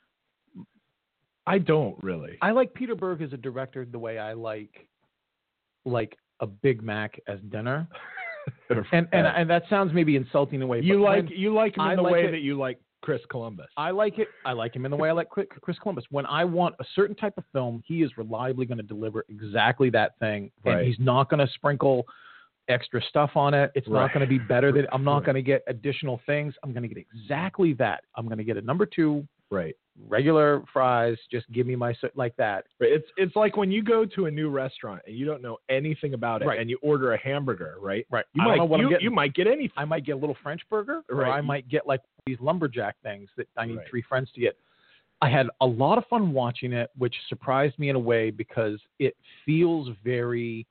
I don't really. I like Peter Berg as a director the way I like, like a Big Mac as dinner. And and and that sounds maybe insulting in a way. you but like when- you like him in I the like way it- that you like Chris Columbus. I like it. I like him in the way I like Chris Chris Columbus. When I want a certain type of film, he is reliably going to deliver exactly that thing, and Right. he's not going to sprinkle extra stuff on it. It's Right. not going to be better than. I'm not Right. going to get additional things. I'm going to get exactly that. I'm going to get a number two, Right. regular fries. Just give me my s- like that. Right. It's it's like when you go to a new restaurant and you don't know anything about it, Right. and you order a hamburger, right? Right. You I don't might know what I'm you, getting. you might get anything. I might get a little French burger, or Right. I might get like these lumberjack things that I need Right. three friends to get. I had a lot of fun watching it, which surprised me in a way because it feels very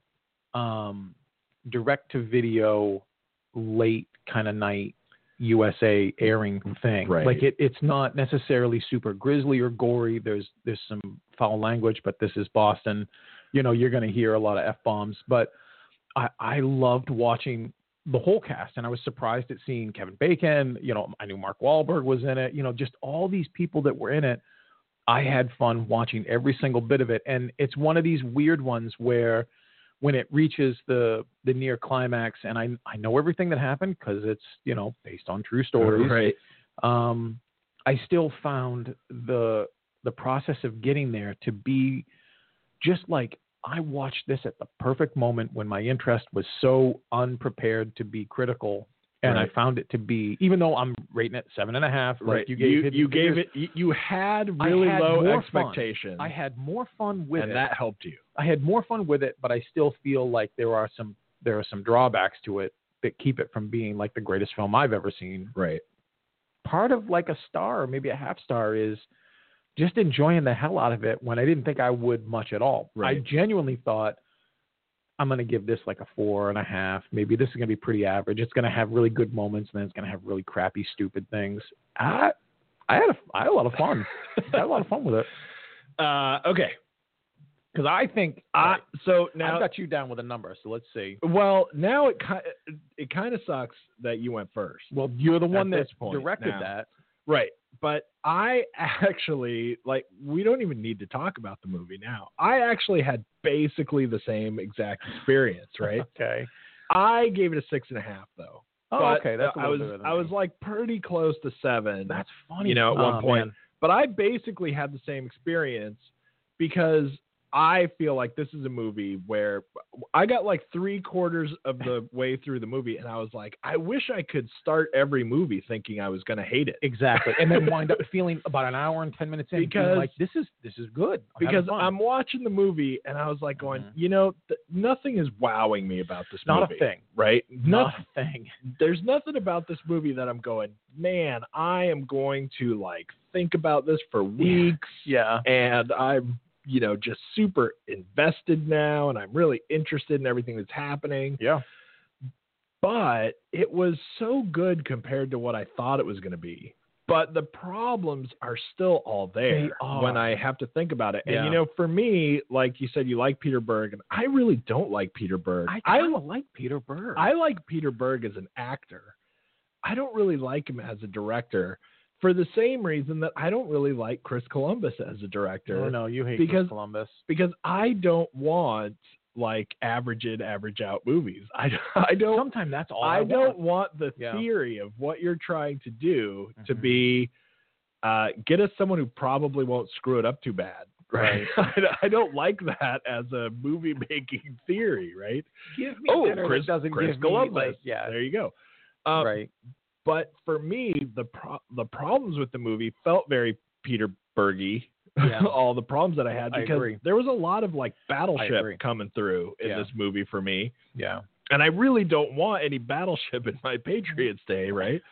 um, direct to video, late kind of night U S A airing thing. Right. Like it, it's not necessarily super grisly or gory. There's there's some foul language, but this is Boston. You know, you're going to hear a lot of F bombs. But I, I loved watching the whole cast, and I was surprised at seeing Kevin Bacon. You know, I knew Mark Wahlberg was in it. You know, just all these people that were in it. I had fun watching every single bit of it, and it's one of these weird ones where when it reaches the the near climax, and I I know everything that happened because it's, you know, based on true stories. Right. Um, I still found the the process of getting there to be just like I watched this at the perfect moment when my interest was so unprepared to be critical, and Right. I found it to be, even though I'm rating it seven and a half, like Right. you gave you, Hidden you gave Figures, it. You, you had I really had low more fun. expectations. I had more fun with and it. that helped you. I had more fun with it, but I still feel like there are some there are some drawbacks to it that keep it from being like the greatest film I've ever seen. Right. Part of like a star or maybe a half star is just enjoying the hell out of it when I didn't think I would much at all. Right. I genuinely thought I'm going to give this like a four and a half. Maybe this is going to be pretty average. It's going to have really good moments, and then it's going to have really crappy, stupid things. I, I had a, I had a lot of fun. I had a lot of fun with it. Uh, okay. Because I think Uh, right, so now, I've got you down with a number, so let's see. well, now it kind it kind of sucks that you went first. Well, you're the one At that this point directed now. that. Right. But I actually, like, we don't even need to talk about the movie now. I actually had basically the same exact experience, right? Okay. I gave it a six and a half, though. Oh, But okay. That's a I little was better than I was me. like pretty close to seven. That's funny. you know, at Oh, one point. man. But I basically had the same experience because I feel like this is a movie where I got like three quarters of the way through the movie, and I was like, I wish I could start every movie thinking I was going to hate it. Exactly, and then wind up feeling about an hour and ten minutes in, because feeling like this is this is good. I'm because I'm watching the movie, and I was like, going, mm-hmm. you know, th- nothing is wowing me about this Not movie. a thing, right? Not a thing. There's nothing about this movie that I'm going, man, I am going to like think about this for weeks. Yeah, and I'm, you know, just super invested now, and I'm really interested in everything that's happening. Yeah. But it was so good compared to what I thought it was going to be. But the problems are still all there when I have to think about it. And, yeah. you know, for me, like you said, you like Peter Berg, and I really don't like Peter Berg. I, I like Peter Berg. I like Peter Berg as an actor. I don't really like him as a director for the same reason that I don't really like Chris Columbus as a director. Oh, no, you hate because, Chris Columbus. Because I don't want like average in, average out movies. I, I don't. Sometimes that's all I, I want. don't want the yeah. theory of what you're trying to do mm-hmm. to be uh, get us someone who probably won't screw it up too bad. Right. I, I don't like that as a movie making theory. Right. Give me oh, Chris doesn't Chris give Columbus. Me, like, yeah. There you go. Um, right. But for me, the pro- the problems with the movie felt very Peter Bergy. Yeah. All the problems that I had because I there was a lot of like battleship coming through in yeah. this movie for me. Yeah. And I really don't want any battleship in my Patriots Day, right?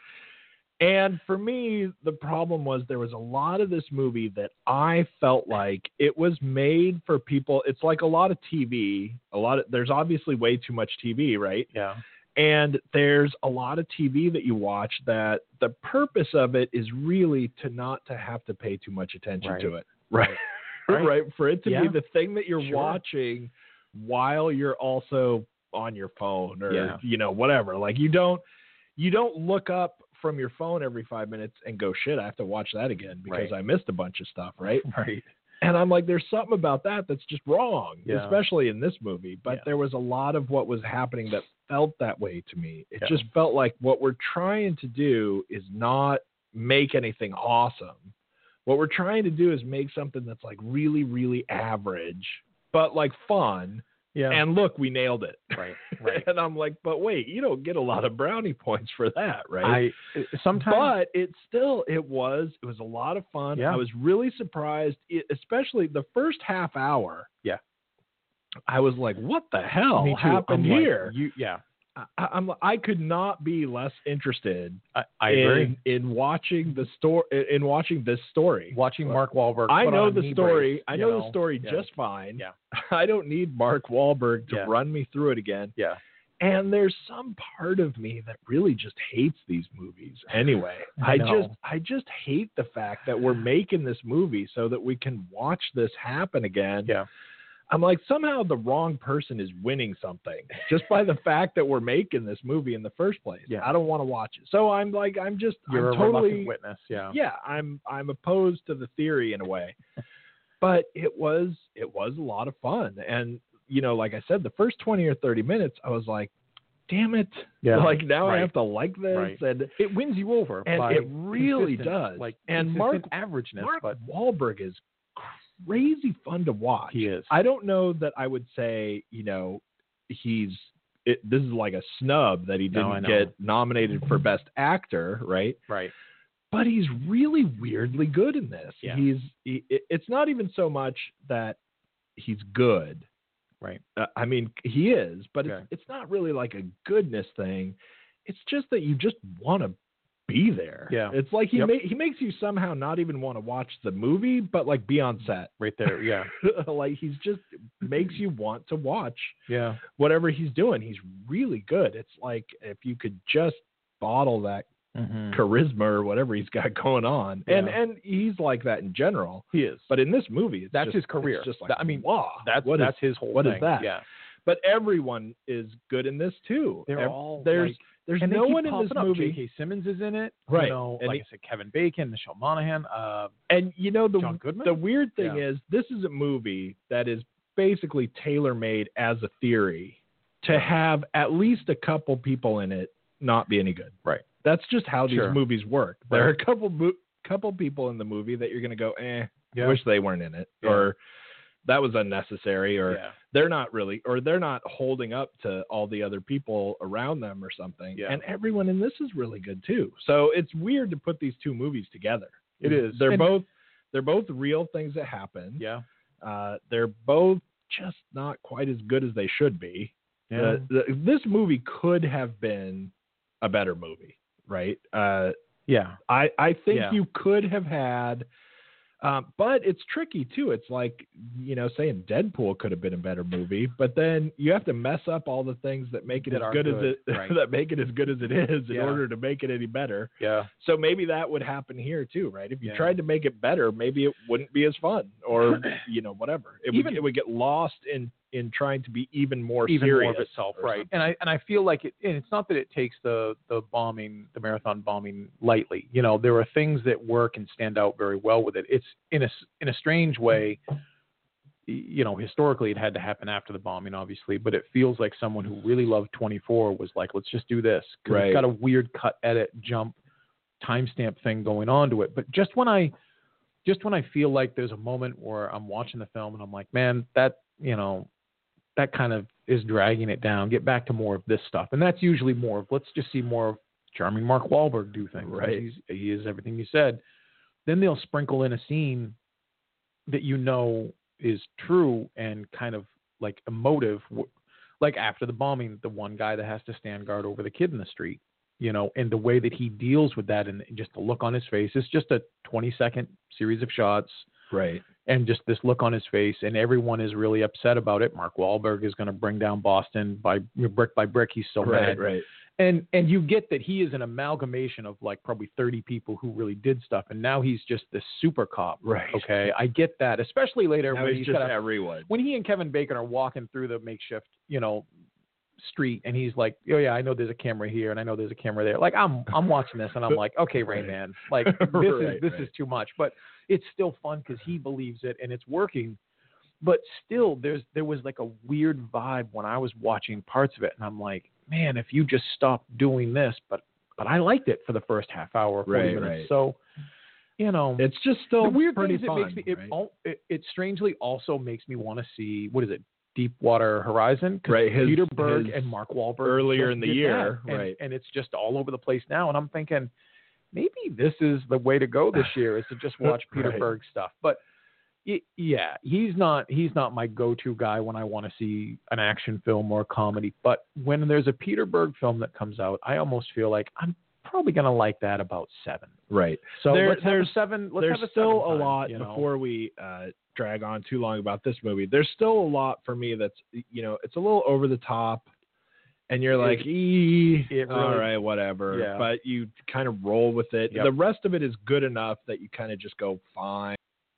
And for me, the problem was there was a lot of this movie that I felt like it was made for people. It's like a lot of T V, a lot of, there's obviously way too much T V, right? Yeah. And there's a lot of T V that you watch that the purpose of it is really to not to have to pay too much attention right. to it. Right. Right. right. For it to yeah. be the thing that you're sure. watching while you're also on your phone or, yeah. you know, whatever. Like you don't, you don't look up from your phone every five minutes and go, shit, I have to watch that again because right. I missed a bunch of stuff. Right. Right. And I'm like, there's something about that that's just wrong, yeah. especially in this movie. But yeah. there was a lot of what was happening that felt that way to me. It yeah. just felt like what we're trying to do is not make anything awesome. What we're trying to do is make something that's like really, really average, but like fun. Yeah. And look, we nailed it. Right. Right. And I'm like, but wait, you don't get a lot of brownie points for that, right? I sometimes, but it still, it was, it was a lot of fun. Yeah. I was really surprised, it, especially the first half hour. Yeah. I was like, what the hell Me too. happened I'm here? Like, you, yeah. I, I'm, I could not be less interested I, I in, agree. in watching the story, in watching this story. Watching Mark Wahlberg. I put know on a the knee story. brace, I know, know the story yeah. just fine. Yeah. I don't need Mark Wahlberg to yeah. run me through it again. Yeah. And there's some part of me that really just hates these movies anyway. I, I just I just hate the fact that we're making this movie so that we can watch this happen again. Yeah. I'm like, somehow the wrong person is winning something just by the fact that we're making this movie in the first place. Yeah. I don't want to watch it. So I'm like, I'm just, You're I'm a totally reluctant witness. Yeah. Yeah. I'm, I'm opposed to the theory in a way, but it was, it was a lot of fun. And, you know, like I said, the first twenty or thirty minutes, I was like, damn it. Yeah. Like now right. I have to like this. Right. And it wins you over. And by it really consistent, does. Like, and Mark, averageness, Mark but Wahlberg is crazy fun to watch. He is. I don't know that I would say, you know, he's, it, this is like a snub that he didn't no, get nominated for Best Actor, right? Right. But he's really weirdly good in this. Yeah. He's, he, it's not even so much that he's good. Right. Uh, I mean, he is, but okay. it's, it's not really like a goodness thing. It's just that you just want to be there. Yeah. It's like he yep. ma- he makes you somehow not even want to watch the movie, but like be on set. Right there. Yeah. Like he's just makes you want to watch yeah. whatever he's doing. He's really good. It's like if you could just bottle that mm-hmm. charisma or whatever he's got going on. Yeah. And and he's like that in general. He is. But in this movie, it's that's just, his career. It's just like, I mean, wow, that's what that's is, his whole what thing. is that? Yeah. But everyone is good in this too. They're Ev- all there's like, there's and no one in this up. movie. J K. Simmons is in it, right? You know, and like he, I said, Kevin Bacon, Michelle Monaghan. Uh, and you know the John Goodman? the weird thing yeah. is this is a movie that is basically tailor made as a theory to have at least a couple people in it not be any good. Right. That's just how these sure. movies work. Right. There are a couple mo- couple people in the movie that you're going to go, eh, yeah. wish they weren't in it, yeah. or that was unnecessary, or Yeah. they're not really, or they're not holding up to all the other people around them or something. Yeah. And everyone in this is really good too. So it's weird to put these two movies together. It is. They're And- both, they're both real things that happen. Yeah. Uh, they're both just not quite as good as they should be. Yeah. The, the, this movie could have been a better movie, right? Uh, Yeah. I, I think Yeah. you could have had, um, but it's tricky too. It's like, you know, saying Deadpool could have been a better movie, but then you have to mess up all the things that make it That as are good, as good, it right. that make it as good as it is in Yeah. order to make it any better. Yeah. So maybe that would happen here too, right? If you Yeah. tried to make it better, maybe it wouldn't be as fun, or you know, whatever. It Even- would it would get lost in in trying to be even more Even serious more of itself, or right? something. And I and I feel like it. And it's not that it takes the the bombing, the marathon bombing lightly. You know, there are things that work and stand out very well with it. It's in a s- in a strange way. You know, historically, it had to happen after the bombing, obviously, but it feels like someone who really loved twenty-four was like, let's just do this. 'Cause Right. It's got a weird cut, edit, jump, timestamp thing going on to it. But just when I, just when I feel like there's a moment where I'm watching the film and I'm like, man, that, you know, that kind of is dragging it down. Get back to more of this stuff. And that's usually more of, let's just see more of charming Mark Wahlberg do things. Right. He's, he is everything you said. Then they'll sprinkle in a scene that you know is true and kind of like emotive. Like after the bombing, the one guy that has to stand guard over the kid in the street, you know, and the way that he deals with that and just the look on his face. It's just a twenty second series of shots. Right. And just this look on his face, and everyone is really upset about it. Mark Wahlberg is going to bring down Boston by brick by brick. He's so Right. mad. Right. And and you get that he is an amalgamation of like probably thirty people who really did stuff, and now he's just this super cop. Right. Okay, I get that, especially later Now when he's he's just got a, everyone. when he and Kevin Bacon are walking through the makeshift, you know, street, and he's like, oh yeah, I know there's a camera here, and I know there's a camera there. Like I'm I'm watching this, and I'm like, okay, Rain Right. Man, like this Right, is this right. is too much, but it's still fun because he believes it and it's working. But still, there's there was like a weird vibe when I was watching parts of it, and I'm like, man, if you just stopped doing this, but but I liked it for the first half hour, forty Right, minutes. right. So, you know, It's just still the weird pretty thing is fun. it makes me it, right? al- it it strangely also makes me want to see, what is it, Deepwater Horizon? 'Cause Right, his- Peter Berg his and Mark Wahlberg earlier just in the did year, that. And, right. and it's just all over the place now, and I'm thinking maybe this is the way to go this year is to just watch Peter Right. Berg stuff. But y- yeah, he's not he's not my go-to guy when I want to see an action film or a comedy. But when there's a Peter Berg film that comes out, I almost feel like I'm probably gonna like that about seven. Right. So There- let's have a there's- seven. Let's There's have a still seven a time, lot you know? before we uh, drag on too long about this movie. There's still a lot for me that's, you know, it's a little over the top, and you're It- like, ee, it all really- right, whatever. Yeah. But you kind of roll with it. Yep. The rest of it is good enough that you kind of just go, fine.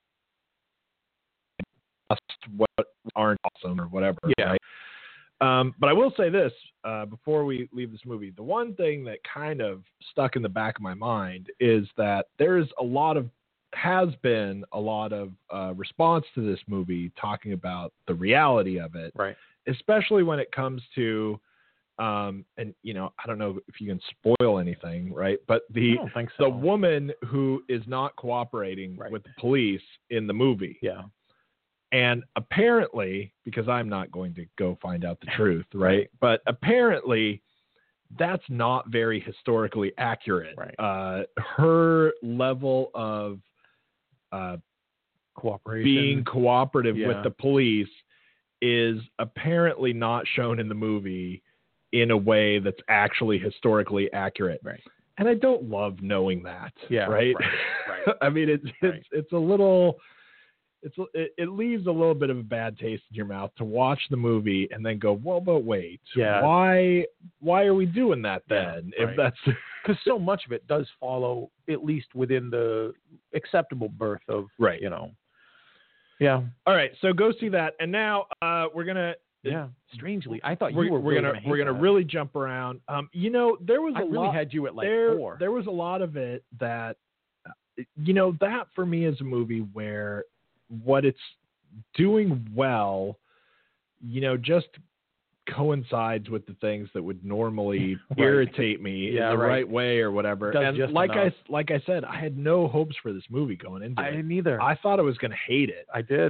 What aren't awesome or whatever. Yeah. Right? Um, but I will say this uh, before we leave this movie: the one thing that kind of stuck in the back of my mind is that there's a lot of has been a lot of uh, response to this movie talking about the reality of it, Right. especially when it comes to, um, and you know, I don't know if you can spoil anything, right? But the I don't think so. the woman who is not cooperating Right. with the police in the movie. Yeah. And apparently, because I'm not going to go find out the truth, right? But apparently, that's not very historically accurate. Right. Uh, her level of uh, Cooperation. being cooperative Yeah. with the police is apparently not shown in the movie in a way that's actually historically accurate. Right. And I don't love knowing that. Yeah, Right. right, right. I mean, it's it's Right. it's a little. It's it, it leaves a little bit of a bad taste in your mouth to watch the movie and then go, well, but wait, Yeah. why why are we doing that Yeah, then? If right. that's Because so much of it does follow, at least within the acceptable birth of, right. you know. Yeah. All right, so go see that, and now uh, we're gonna Yeah. Strangely, I thought we're, you were we're really gonna, hate we're gonna that. really jump around. Um, you know, there was a I really lot. had you at like there, four. there was a lot of it that, uh, you know, that for me is a movie where what it's doing well, you know, just coincides with the things that would normally Right. irritate me Yeah, in the right. right way or whatever. Does And just like enough. I like I said, I had no hopes for this movie going into I it. didn't either. I thought I was going to hate it. I did.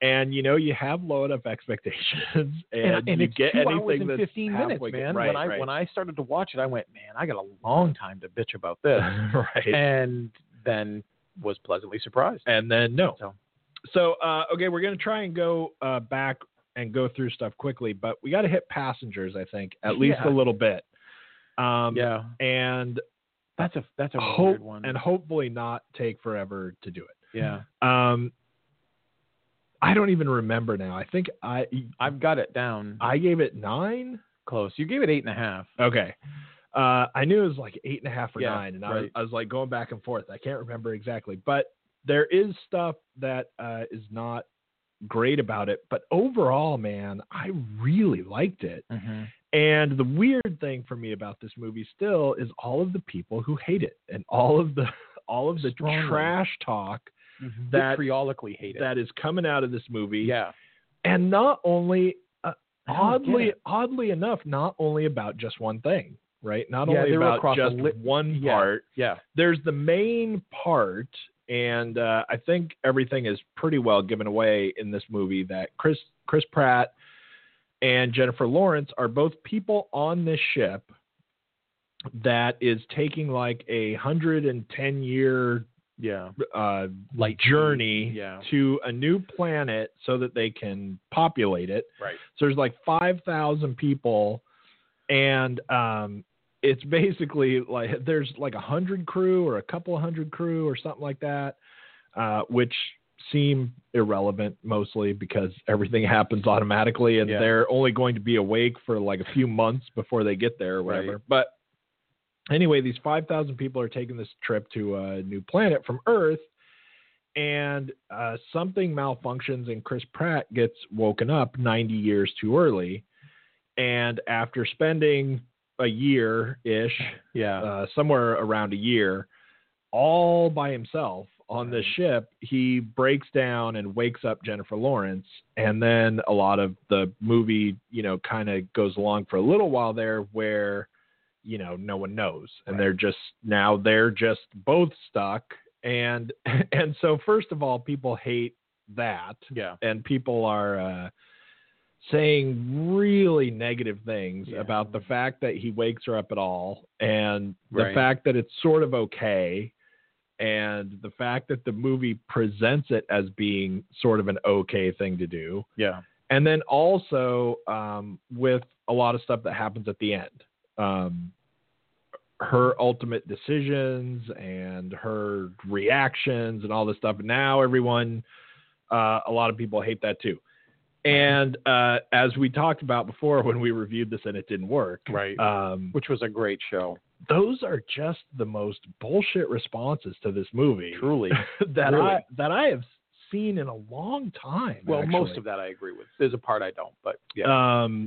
And you know you have low enough expectations, and, and, and you it's get two anything hours and that's fifteen minutes, halfway good. man. Right, when I right. when I started to watch it, I went, man, I got a long time to bitch about this, right. and then was pleasantly surprised. And then no. So, so uh, okay, we're gonna try and go uh, back and go through stuff quickly, but we got to hit Passengers, I think, at least yeah. a little bit. Um, yeah, and that's a that's a hope, weird one, and hopefully not take forever to do it. yeah. Um, I don't even remember now. I think I I've got it down. I gave it nine. Close. You gave it eight and a half. Okay. Uh, I knew it was like eight and a half or Yeah, nine, and I, right. was, I was like going back and forth. I can't remember exactly, but there is stuff that uh, is not great about it. But overall, man, I really liked it. Mm-hmm. And the weird thing for me about this movie still is all of the people who hate it and all of the all of the Strongly. trash talk that vitriolically hate it. that is coming out of this movie. Yeah. And not only uh, I don't get oddly it. oddly enough, not only about just one thing, right? Not Yeah, only they were about across just a li- one yeah. part. Yeah. There's the main part, and uh, I think everything is pretty well given away in this movie that Chris Chris Pratt and Jennifer Lawrence are both people on this ship that is taking like a hundred and ten year Yeah. uh, Light journey yeah. to a new planet so that they can populate it. Right. So there's like five thousand people, and um, it's basically like there's like a hundred crew or a couple of hundred crew or something like that, uh, which seem irrelevant mostly because everything happens automatically, and Yeah. they're only going to be awake for like a few months before they get there or whatever. Right. But anyway, these five thousand people are taking this trip to a new planet from Earth, and uh, something malfunctions, and Chris Pratt gets woken up ninety years too early. And after spending a year-ish, Yeah. uh, somewhere around a year, all by himself on this ship, he breaks down and wakes up Jennifer Lawrence. And then a lot of the movie, you know, kind of goes along for a little while there where you know, no one knows. And Right. they're just, now they're just both stuck. And, and so first of all, people hate that. Yeah. And people are uh, saying really negative things Yeah. about the fact that he wakes her up at all. And the Right. fact that it's sort of okay. And the fact that the movie presents it as being sort of an okay thing to do. Yeah. And then also um, with a lot of stuff that happens at the end. Um, her ultimate decisions and her reactions and all this stuff. And now everyone, uh, a lot of people hate that too. And uh, as we talked about before when we reviewed this and it didn't work, Right. um, Which was a great show. those are just the most bullshit responses to this movie Truly. that Really. I that I have seen in a long time. Well, actually. most of that I agree with. There's a part I don't, but yeah. Um,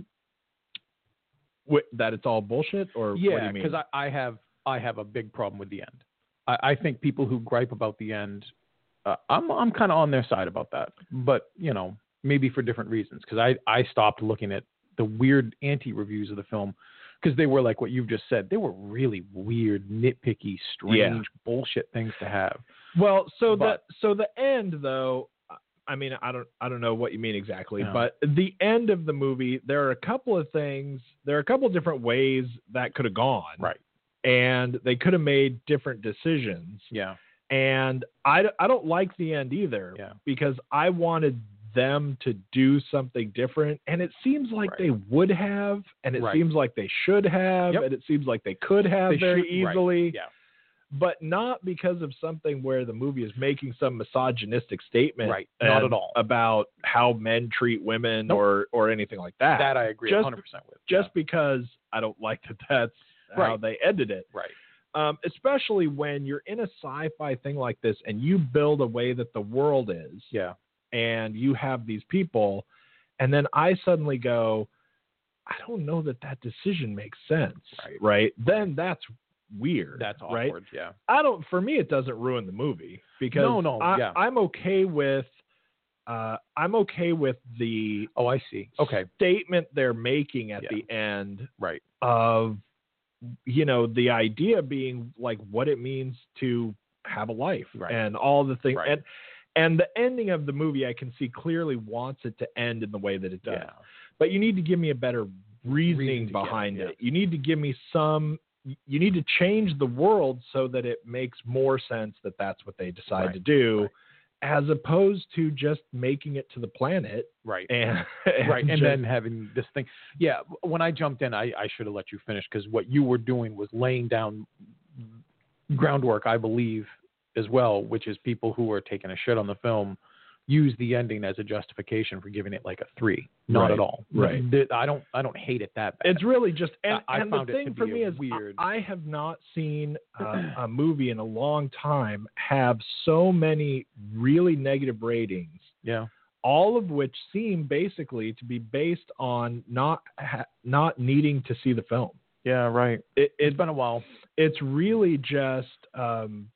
wh- that it's all bullshit, or what do Yeah, you mean? because I, I have I have a big problem with the end. I, I think people who gripe about the end, uh, I'm I'm kind of on their side about that. But you know, maybe for different reasons. Because I I stopped looking at the weird anti-reviews of the film because they were like what you've just said. They were really weird, nitpicky, strange, Yeah. bullshit things to have. Well, so But- the so the end though, I mean, I don't I don't know what you mean exactly, No. but the end of the movie, there are a couple of things, there are a couple of different ways that could have gone, Right. and they could have made different decisions. Yeah. And I, d- I don't like the end either, Yeah. because I wanted them to do something different, and it seems like Right. they would have, and it Right. seems like they should have, Yep. and it seems like they could have They very should- right. easily. Yeah. But not because of something where the movie is making some misogynistic statement, Right. Not and at all. about how men treat women, Nope. or or anything like that. That I agree Just- one hundred percent with. just because I don't like that that's how Right. they ended it. yeah. Right. Um, especially when you're in a sci-fi thing like this and you build a way that the world is, Yeah. and you have these people, and then I suddenly go, I don't know that that decision makes sense, Right. right? Then that's weird. That's right? awkward. Yeah. I don't. For me, it doesn't ruin the movie because No, no, I, yeah. I'm okay with. Uh, I'm okay with the Oh, I see. Okay. statement they're making at Yeah. the end Right. of, you know, the idea being like what it means to have a life, Right. and all the things, Right. and And the ending of the movie, I can see clearly wants it to end in the way that it does. Yeah. But you need to give me a better reasoning Reason to behind get it, it. You need to give me some, you need to change the world so that it makes more sense that that's what they decide Right, to do, right. as opposed to just making it to the planet. Right. And, and right. And just, then having this thing. Yeah. When I jumped in, I, I should have let you finish, because what you were doing was laying down groundwork, I believe, as well, which is people who are taking a shit on the film use the ending as a justification for giving it like a three. Not Right, at all. right. I don't. I don't hate it that bad. It's really just, and, I and found the it thing to for be me a is, weird- I, I have not seen uh, a movie in a long time have so many really negative ratings, Yeah. all of which seem basically to be based on not ha- not needing to see the film. Yeah. Right. It, It's it, been a while. it's really just. Um,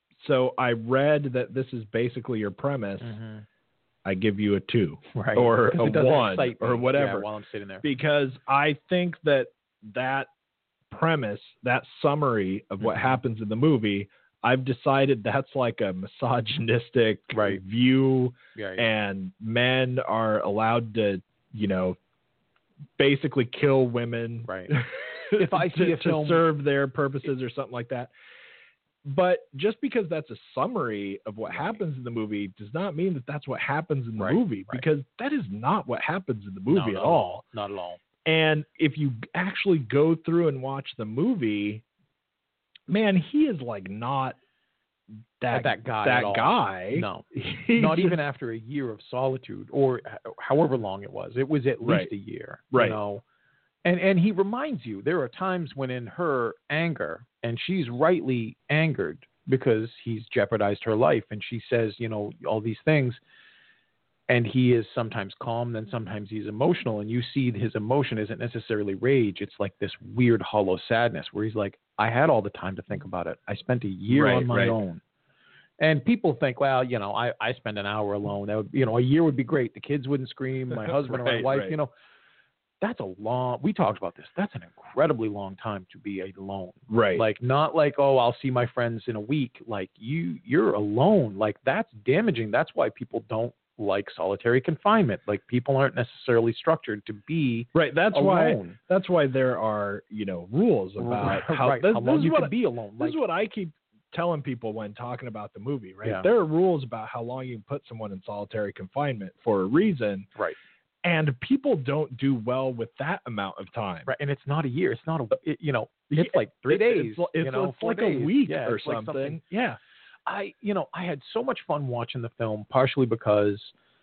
so I read that this is basically your premise. Mm-hmm. I give you a two, Right. or Because a it doesn't one, excite or me, whatever. yeah, while I'm sitting there. Because I think that that premise, that summary of what Mhm. happens in the movie, I've decided that's like a misogynistic Right. view, Yeah. yeah. and men are allowed to, you know, basically kill women. Right. If I see to, a film- to serve their purposes or something like that. But just because that's a summary of what happens in the movie does not mean that that's what happens in the Right, movie, right. because that is not what happens in the No, movie not at all. Not at all. And if you actually go through and watch the movie, man, he is like not that, that guy That at all. guy. No. He's Not just- even after a year of solitude, or h- however long it was. It was at least Right. a year. Right. You know? And and he reminds you, there are times when in her anger, and she's rightly angered because he's jeopardized her life, and she says, you know, all these things, and he is sometimes calm, then sometimes he's emotional, and you see his emotion isn't necessarily rage. It's like this weird hollow sadness where he's like, I had all the time to think about it. I spent a year Right, on my right. own. And people think, well, you know, I, I spend an hour alone. That would, you know, a year would be great. The kids wouldn't scream. My husband or my Right, wife, right. you know, that's a long, we talked about this. That's an incredibly long time to be alone. Right. Like, not like, oh, I'll see my friends in a week. Like you, you're alone. Like that's damaging. That's why people don't like solitary confinement. Like people aren't necessarily structured to be Right. That's why. alone. That's why there are, you know, rules about how, right. this, how this long is you what can I- be alone. This Like, is what I keep telling people when talking about the movie, right? Yeah. There are rules about how long you can put someone in solitary confinement for a reason. right. And people don't do well with that amount of time. Right. And it's not a year. It's not a, it, you know, Yeah, it's like three it- days. It's, it's, you know, it's four like days. a week Yeah, or it's like something. Yeah. I, you know, I had so much fun watching the film, partially because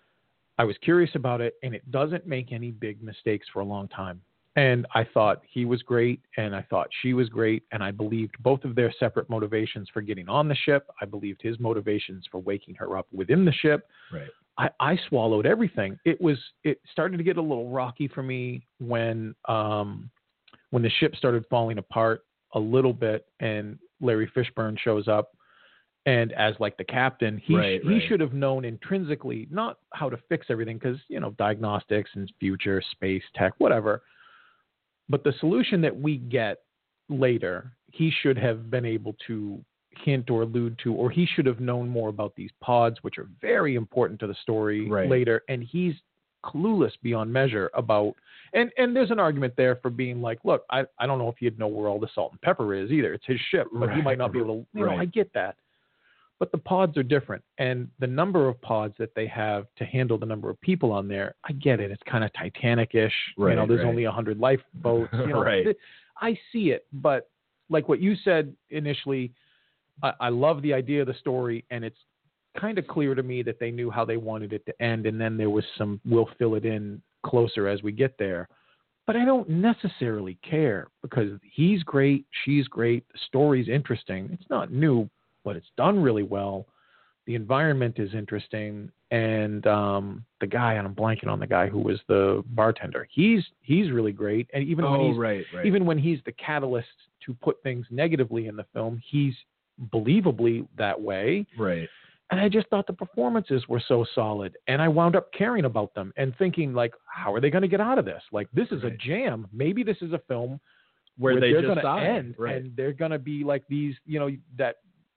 I was curious about it, and it doesn't make any big mistakes for a long time. And I thought he was great, and I thought she was great, and I believed both of their separate motivations for getting on the ship. I believed his motivations for waking her up within the ship. Right. I, I swallowed everything. It was, it started to get a little rocky for me when, um, when the ship started falling apart a little bit, and Larry Fishburne shows up. And as like the captain, he Right, he right. should have known intrinsically not how to fix everything, because, you know, diagnostics and future, space, tech, whatever. But the solution that we get later, he should have been able to hint or allude to, or he should have known more about these pods, which are very important to the story Right. later. And he's clueless beyond measure about, and, and there's an argument there for being like, look, I, I don't know if he'd know where all the salt and pepper is either. It's his ship, but he Right, might not be able to, you know, right. I get that. But the pods are different, and the number of pods that they have to handle the number of people on there, I get it. It's kind of Titanic-ish. Right, you know, there's right. only one hundred lifeboats. You know, Right. th- I see it, but like what you said initially, I, I love the idea of the story, and it's kind of clear to me that they knew how they wanted it to end, and then there was some, we'll fill it in closer as we get there. But I don't necessarily care, because he's great, she's great, the story's interesting. It's not new, but it's done really well. The environment is interesting, and um, the guy, and I'm blanking on the guy who was the bartender. He's he's really great, and even when Oh, he's right, right. even when he's the catalyst to put things negatively in the film, he's believably that way. right. And I just thought the performances were so solid, and I wound up caring about them and thinking, like, how are they going to get out of this? Like, this is Right. a jam. Maybe this is a film Where, where they they're just going to died. end, Right. and they're going to be like these, you know, that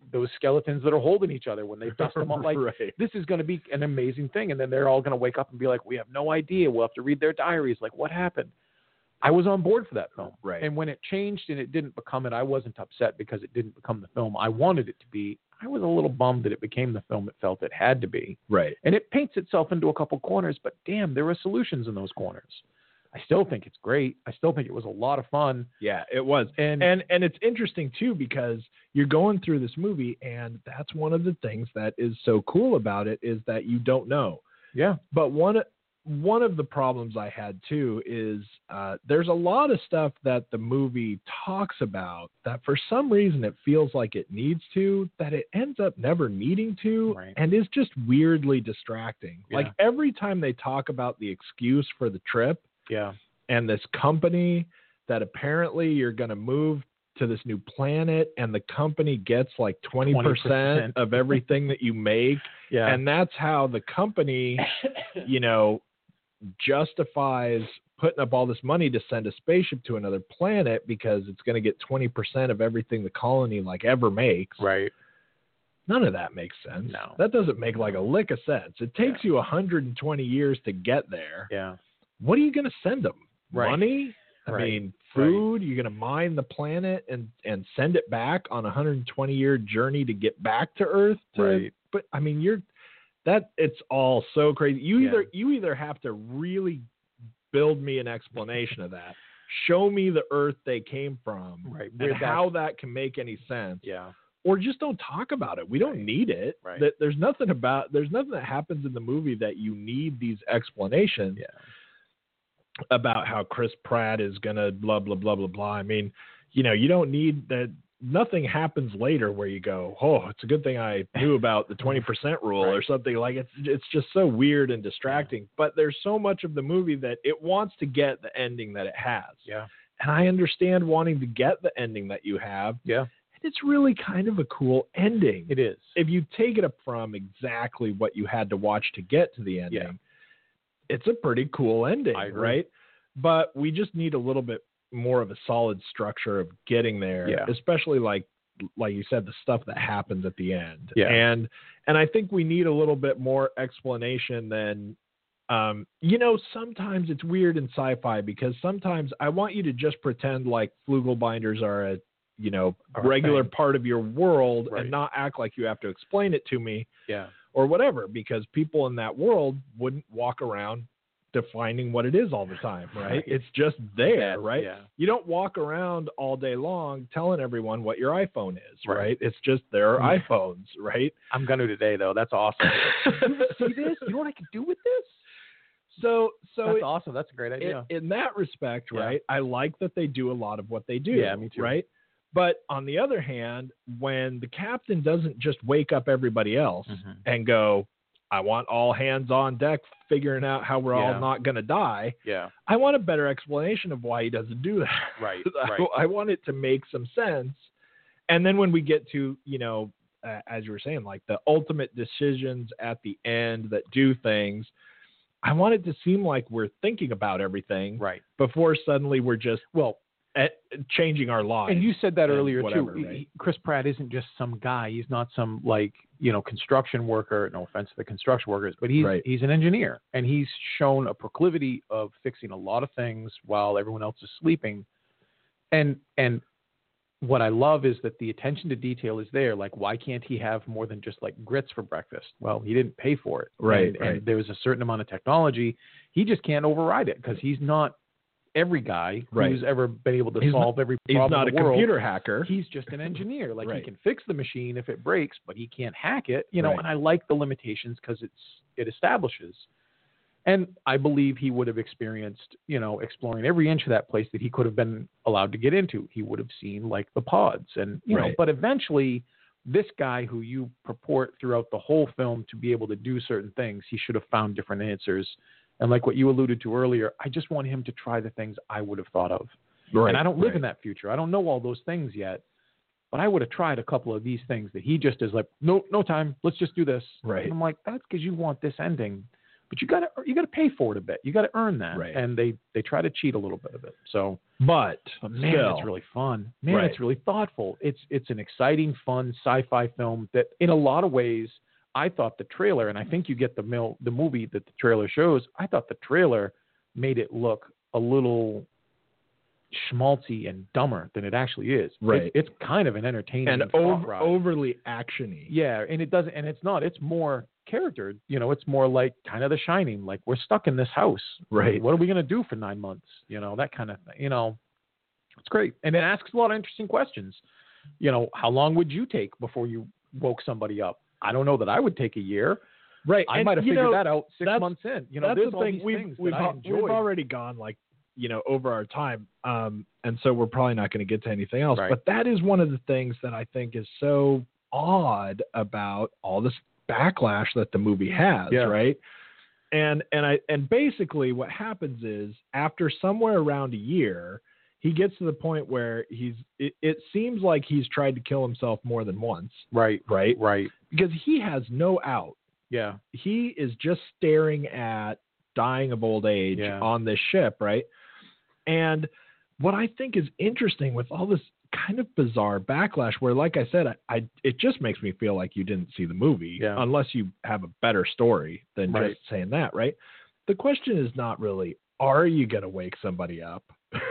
those skeletons that are holding each other when they dust them up. Like, right. this is going to be an amazing thing. And then they're all going to wake up and be like, we have no idea. We'll have to read their diaries. Like, what happened? I was on board for that film. Right. And when it changed and it didn't become it, I wasn't upset because it didn't become the film I wanted it to be. I was a little bummed that it became the film it felt it had to be. Right. And it paints itself into a couple corners, but damn, there were solutions in those corners. I still think it's great. I still think it was a lot of fun. Yeah, it was. And and and it's interesting too, because you're going through this movie, and that's one of the things that is so cool about it, is that you don't know. Yeah. But one one of the problems I had too is uh, there's a lot of stuff that the movie talks about that for some reason it feels like it needs to, that it ends up never needing to, Right. and is just weirdly distracting. Yeah. Like every time they talk about the excuse for the trip, Yeah. and this company that apparently you're going to move to this new planet, and the company gets like twenty percent, twenty percent of everything that you make. Yeah. And that's how the company, you know, justifies putting up all this money to send a spaceship to another planet, because it's going to get twenty percent of everything the colony like ever makes. Right. None of that makes sense. No. That doesn't make like a lick of sense. It takes Yeah. you one hundred twenty years to get there. Yeah. What are you going to send them? Right. Money? I Right. mean, food? You're going to mine the planet and, and send it back on a one hundred twenty year journey to get back to Earth? To, Right. But I mean, you're that it's all so crazy. You Yeah. either you either have to really build me an explanation of that, show me the Earth they came from, Right. and Where how that can make any sense. Yeah. Or just don't talk about it. We don't Right. need it. Right. That there's nothing about there's nothing that happens in the movie that you need these explanations Yeah. about how Chris Pratt is gonna blah blah blah blah blah. I mean, you know, you don't need that. Nothing happens later where you go, oh, it's a good thing I knew about the twenty percent rule Right. or something. Like it's it's just so weird and distracting. But there's so much of the movie that it wants to get the ending that it has. Yeah. And I understand wanting to get the ending that you have. Yeah. And it's really kind of a cool ending. It is. If you take it up from exactly what you had to watch to get to the ending, Yeah. it's a pretty cool ending, I agree. right? But we just need a little bit more of a solid structure of getting there, Yeah. especially like like you said, the stuff that happens at the end. Yeah. And and I think we need a little bit more explanation than um, you know, sometimes it's weird in sci-fi because sometimes I want you to just pretend like Flugelbinders are a you know, Are a regular thing. part of your world Right. and not act like you have to explain it to me Yeah. or whatever, because people in that world wouldn't walk around defining what it is all the time, right? Right. It's just there, That's- right? yeah. You don't walk around all day long telling everyone what your iPhone is, right? Right. It's just there are Yeah. iPhones, right? I'm gonna today though. That's awesome. See this? You know what I can do with this? So, so That's it- awesome. That's a great idea. in, in that respect, Yeah. right, I like that they do a lot of what they do. Yeah, me too. Right. But on the other hand, when the captain doesn't just wake up everybody else Mhm. and go, I want all hands on deck figuring out how we're Yeah. all not going to die, Yeah. I want a better explanation of why he doesn't do that. Right. I, Right. I want it to make some sense. And then when we get to, you know, uh, as you were saying, like the ultimate decisions at the end that do things, I want it to seem like we're thinking about everything Right. before suddenly we're just, well, at, changing our lives. And you said that and earlier whatever, too. He- right? he- Chris Pratt isn't just some guy. He's not some like you know construction worker. No offense to the construction workers, but he's Right. he's an engineer, and he's shown a proclivity of fixing a lot of things while everyone else is sleeping. And and what I love is that the attention to detail is there. Like, why can't he have more than just like grits for breakfast? Well, he didn't pay for it, Right, And, right. and there was a certain amount of technology. He just can't override it because he's not every guy Right. who's ever been able to He's solve every He's problem not a in the world. computer hacker. He's just an engineer. Like Right. he can fix the machine if it breaks, but he can't hack it. You know, Right. and I like the limitations because it's it establishes. And I believe he would have experienced, you know, exploring every inch of that place that he could have been allowed to get into. He would have seen like the pods, and you know, Right. but eventually, this guy who you purport throughout the whole film to be able to do certain things, he should have found different answers. And like what you alluded to earlier, I just want him to try the things I would have thought of. Right, And I don't live right. in that future. I don't know all those things yet. But I would have tried a couple of these things that he just is like, no, no time. Let's just do this. Right. And I'm like, that's because you want this ending. but you got to you got to pay for it a bit. You got to earn that, Right. and they they try to cheat a little bit of it. So, But, but man, still, it's really fun. Man, Right. it's really thoughtful. It's it's an exciting, fun sci-fi film that, in a lot of ways, I thought the trailer, and I think you get the mil, the movie that the trailer shows. I thought the trailer made it look a little schmaltzy and dumber than it actually is. Right. It, it's kind of an entertaining and thought over, ride. overly actiony. Yeah, and it doesn't, and it's not. It's more character. You know, it's more like kind of The Shining. Like, we're stuck in this house. Right. What are we going to do for nine months? You know, that kind of thing. You know, it's great, and it asks a lot of interesting questions. You know, how long would you take before you woke somebody up? I don't know that I would take a year. Right. I and, might have you figured know, that out six that's- months in. You know, That's there's the all thing. these We've things we've, that I al- enjoyed. we've already gone like you know over our time, um, and so we're probably not going to get to anything else. Right. But that is one of the things that I think is so odd about all this backlash that the movie has. Yeah. Right. And and I and basically what happens is after somewhere around a year, he gets to the point where he's. It, it seems like he's tried to kill himself more than once. Right. Right. Right. Because he has no out. Yeah. He is just staring at dying of old age Yeah. on this ship, right? And what I think is interesting with all this kind of bizarre backlash, where, like I said, I, I it just makes me feel like you didn't see the movie, Yeah. unless you have a better story than Right. just saying that, right? The question is not really, are you going to wake somebody up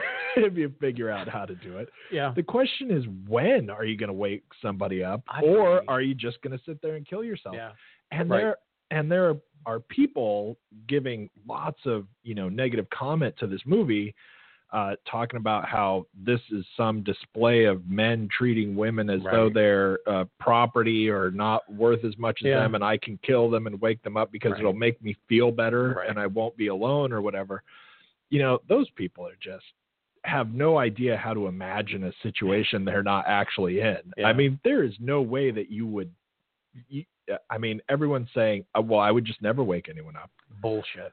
if you figure out how to do it? Yeah. The question is, when are you going to wake somebody up, I or agree. are you just going to sit there and kill yourself? Yeah. And Right. there and there are people giving lots of, you know, negative comment to this movie, uh, talking about how this is some display of men treating women as Right. though they're uh, property or not worth as much as Yeah. them, and I can kill them and wake them up because Right. it'll make me feel better Right. and I won't be alone or whatever. You know, those people are just have no idea how to imagine a situation they're not actually in. Yeah. I mean, there is no way that you would. You, I mean, everyone's saying, uh, well, I would just never wake anyone up. Bullshit.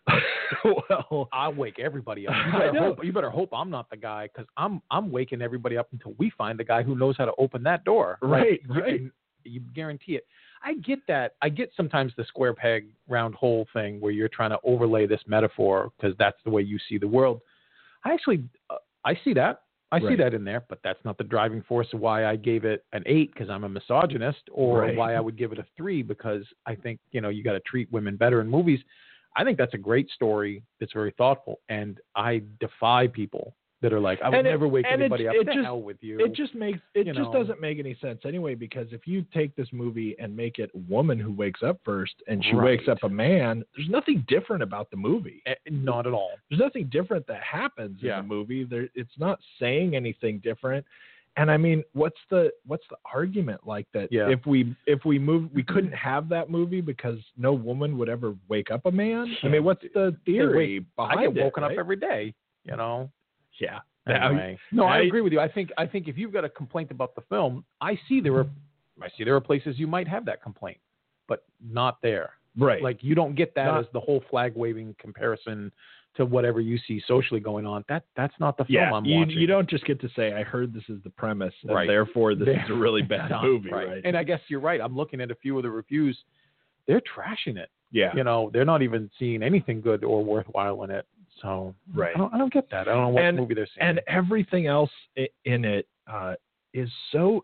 Well, I wake everybody up. You I better know. hope. You better hope I'm not the guy, because I'm I'm waking everybody up until we find the guy who knows how to open that door. Right, Like, right. You, you guarantee it. I get that. I get sometimes the square peg round hole thing where you're trying to overlay this metaphor because that's the way you see the world. I actually uh, I see that. I see Right. that in there, but that's not the driving force of why I gave it an eight because I'm a misogynist, or Right. why I would give it a three because I think, you know, you got to treat women better in movies. I think that's a great story. It's very thoughtful, and I defy people that are like, I would And it- never wake and it- anybody up. it The just- hell with you. it just makes it You just know. doesn't make any sense anyway, because if you take this movie and make it a woman who wakes up first and she wakes Right. up a man, there's nothing different about the movie. Eh, not at all. There's nothing different that happens Yeah. in the movie. There, it's not saying anything different. And I mean, what's the what's the argument like that? Yeah. If we if we move, we couldn't have that movie because no woman would ever wake up a man. I mean, what's the theory behind I get it, woken right? up every day, you know. Yeah. Anyway. No, I I- agree with you. I think I think if you've got a complaint about the film, I see there are I see there are places you might have that complaint, but not there. Right. Like, you don't get that Not- as the whole flag waving comparison to whatever you see socially going on. That that's not the film yeah, I'm you, watching. you don't just get to say, I heard this is the premise, and Right. therefore this They're- is a really bad Not- movie, right? And I guess you're right. I'm looking at a few of the reviews. They're trashing it. yeah. You know, they're not even seeing anything good or worthwhile in it. So Right. I don't, I don't get that. I don't know what And- movie they're seeing. And everything else i- in it uh, is so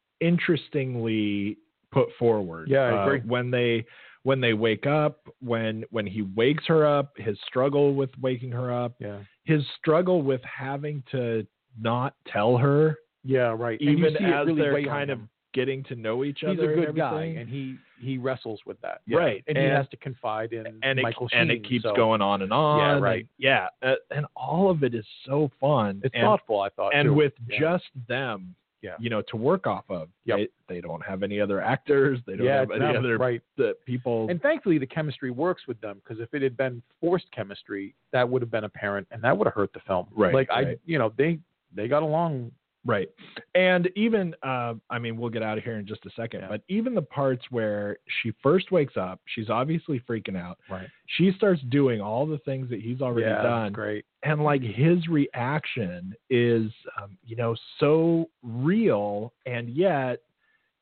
interestingly put forward. Yeah, I Uh, agree. when they when they wake up, when when he wakes her up, his struggle with waking her up, yeah. his struggle with having to not tell her, Yeah, right. And you even see it as really they're weigh on kind of him. getting to know each He's other. a good and guy, everything. and he he wrestles with that. Right. And, he And- has to confide in and it, Michael Sheen. and it keeps so going on and on. Yeah, and- right. yeah, uh, and all of it is so fun. It's and, thoughtful, I thought. and too. with Yeah. just them, Yeah. you know, to work off of. Yep. They, they don't have any other actors. They don't yeah, have it's any them, other right. uh, people. And thankfully, the chemistry works with them, because if it had been forced chemistry, that would have been apparent, and that would have hurt the film. Right, Like I, right. you know, they they got along. Right. And even, uh, I mean, we'll get out of here in just a second, Yeah. but even the parts where she first wakes up, she's obviously freaking out. Right. She starts doing all the things that he's already Yeah, done. that's great. And like his reaction is, um, you know, so real, and yet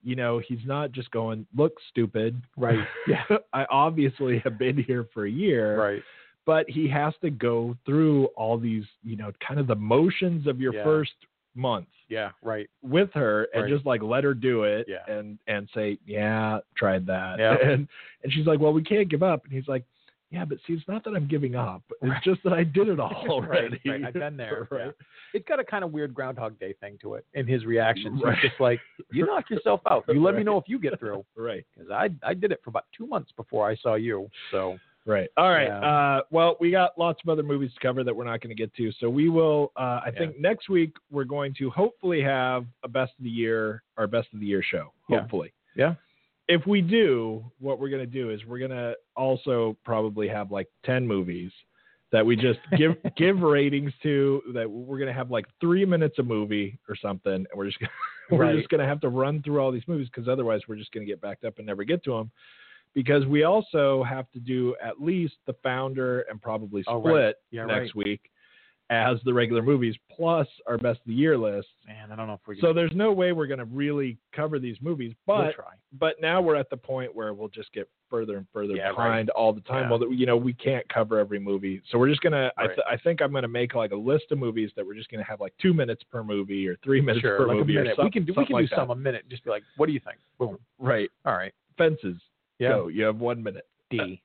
you know, he's not just going, look, stupid. Right. Yeah. I obviously have been here for a year. Right. But he has to go through all these, you know, kind of the motions of your Yeah. first month. Yeah. Right. With her and Right. just like let her do it Yeah. and and say, yeah, tried that. Yeah. And and she's like, well, we can't give up. And he's like, yeah, but see, it's not that I'm giving up. It's Right. just that I did it all already. Right, right. I've been there. Right. Yeah. It's got a kind of weird Groundhog Day thing to it in his reactions. Right. He's just like, you knock yourself out. You let me Right. know if you get through. Right. Because I I did it for about two months before I saw you. So Right. All right. Yeah. Uh, well, we got lots of other movies to cover that we're not going to get to. So we will, uh, I Yeah. think next week we're going to hopefully have a best of the year, our best of the year show. Yeah. Hopefully. yeah. If we do, what we're going to do is we're going to also probably have like ten movies that we just give give ratings to, that we're going to have like three minutes a movie or something. And we're just, gonna, we're Right. just going to have to run through all these movies because otherwise we're just going to get backed up and never get to them. Because we also have to do at least The Founder and probably Split Oh, right. Yeah, next right. week as the regular movies, plus our best of the year list. Man, I don't know if we can. So there's no way we're going to really cover these movies, we'll but try. but now we're at the point where we'll just get further and further Yeah, behind all the time. Yeah. Well, you know, we can't cover every movie, so we're just gonna. I, Right. th- I think I'm gonna make like a list of movies that we're just gonna have like two minutes per movie or three minutes Sure, per like a movie or minute. something. We can do we something can like do some that. a minute. Just be like, what do you think? Boom. Right. All right. Fences. Yeah. Go. You have one minute. D.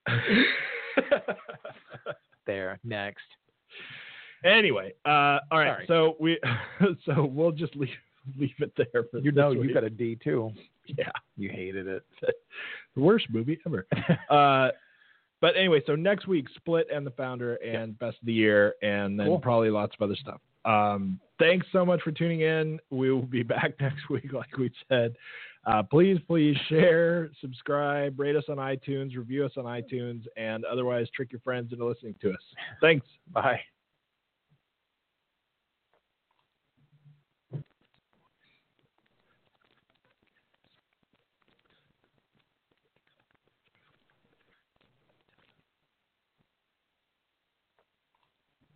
There. Next. Anyway, uh, all right. Sorry. So we, so we'll just leave leave it there for You this know, week. you got a D too. Yeah, You hated it. the worst movie ever. uh, but anyway, so next week, Split and The Founder and Best of the Year, and then Cool. probably lots of other stuff. Um, thanks so much for tuning in. We will be back next week, like we said. Uh, please, please share, subscribe, rate us on iTunes, review us on iTunes, and otherwise trick your friends into listening to us. Thanks. Bye.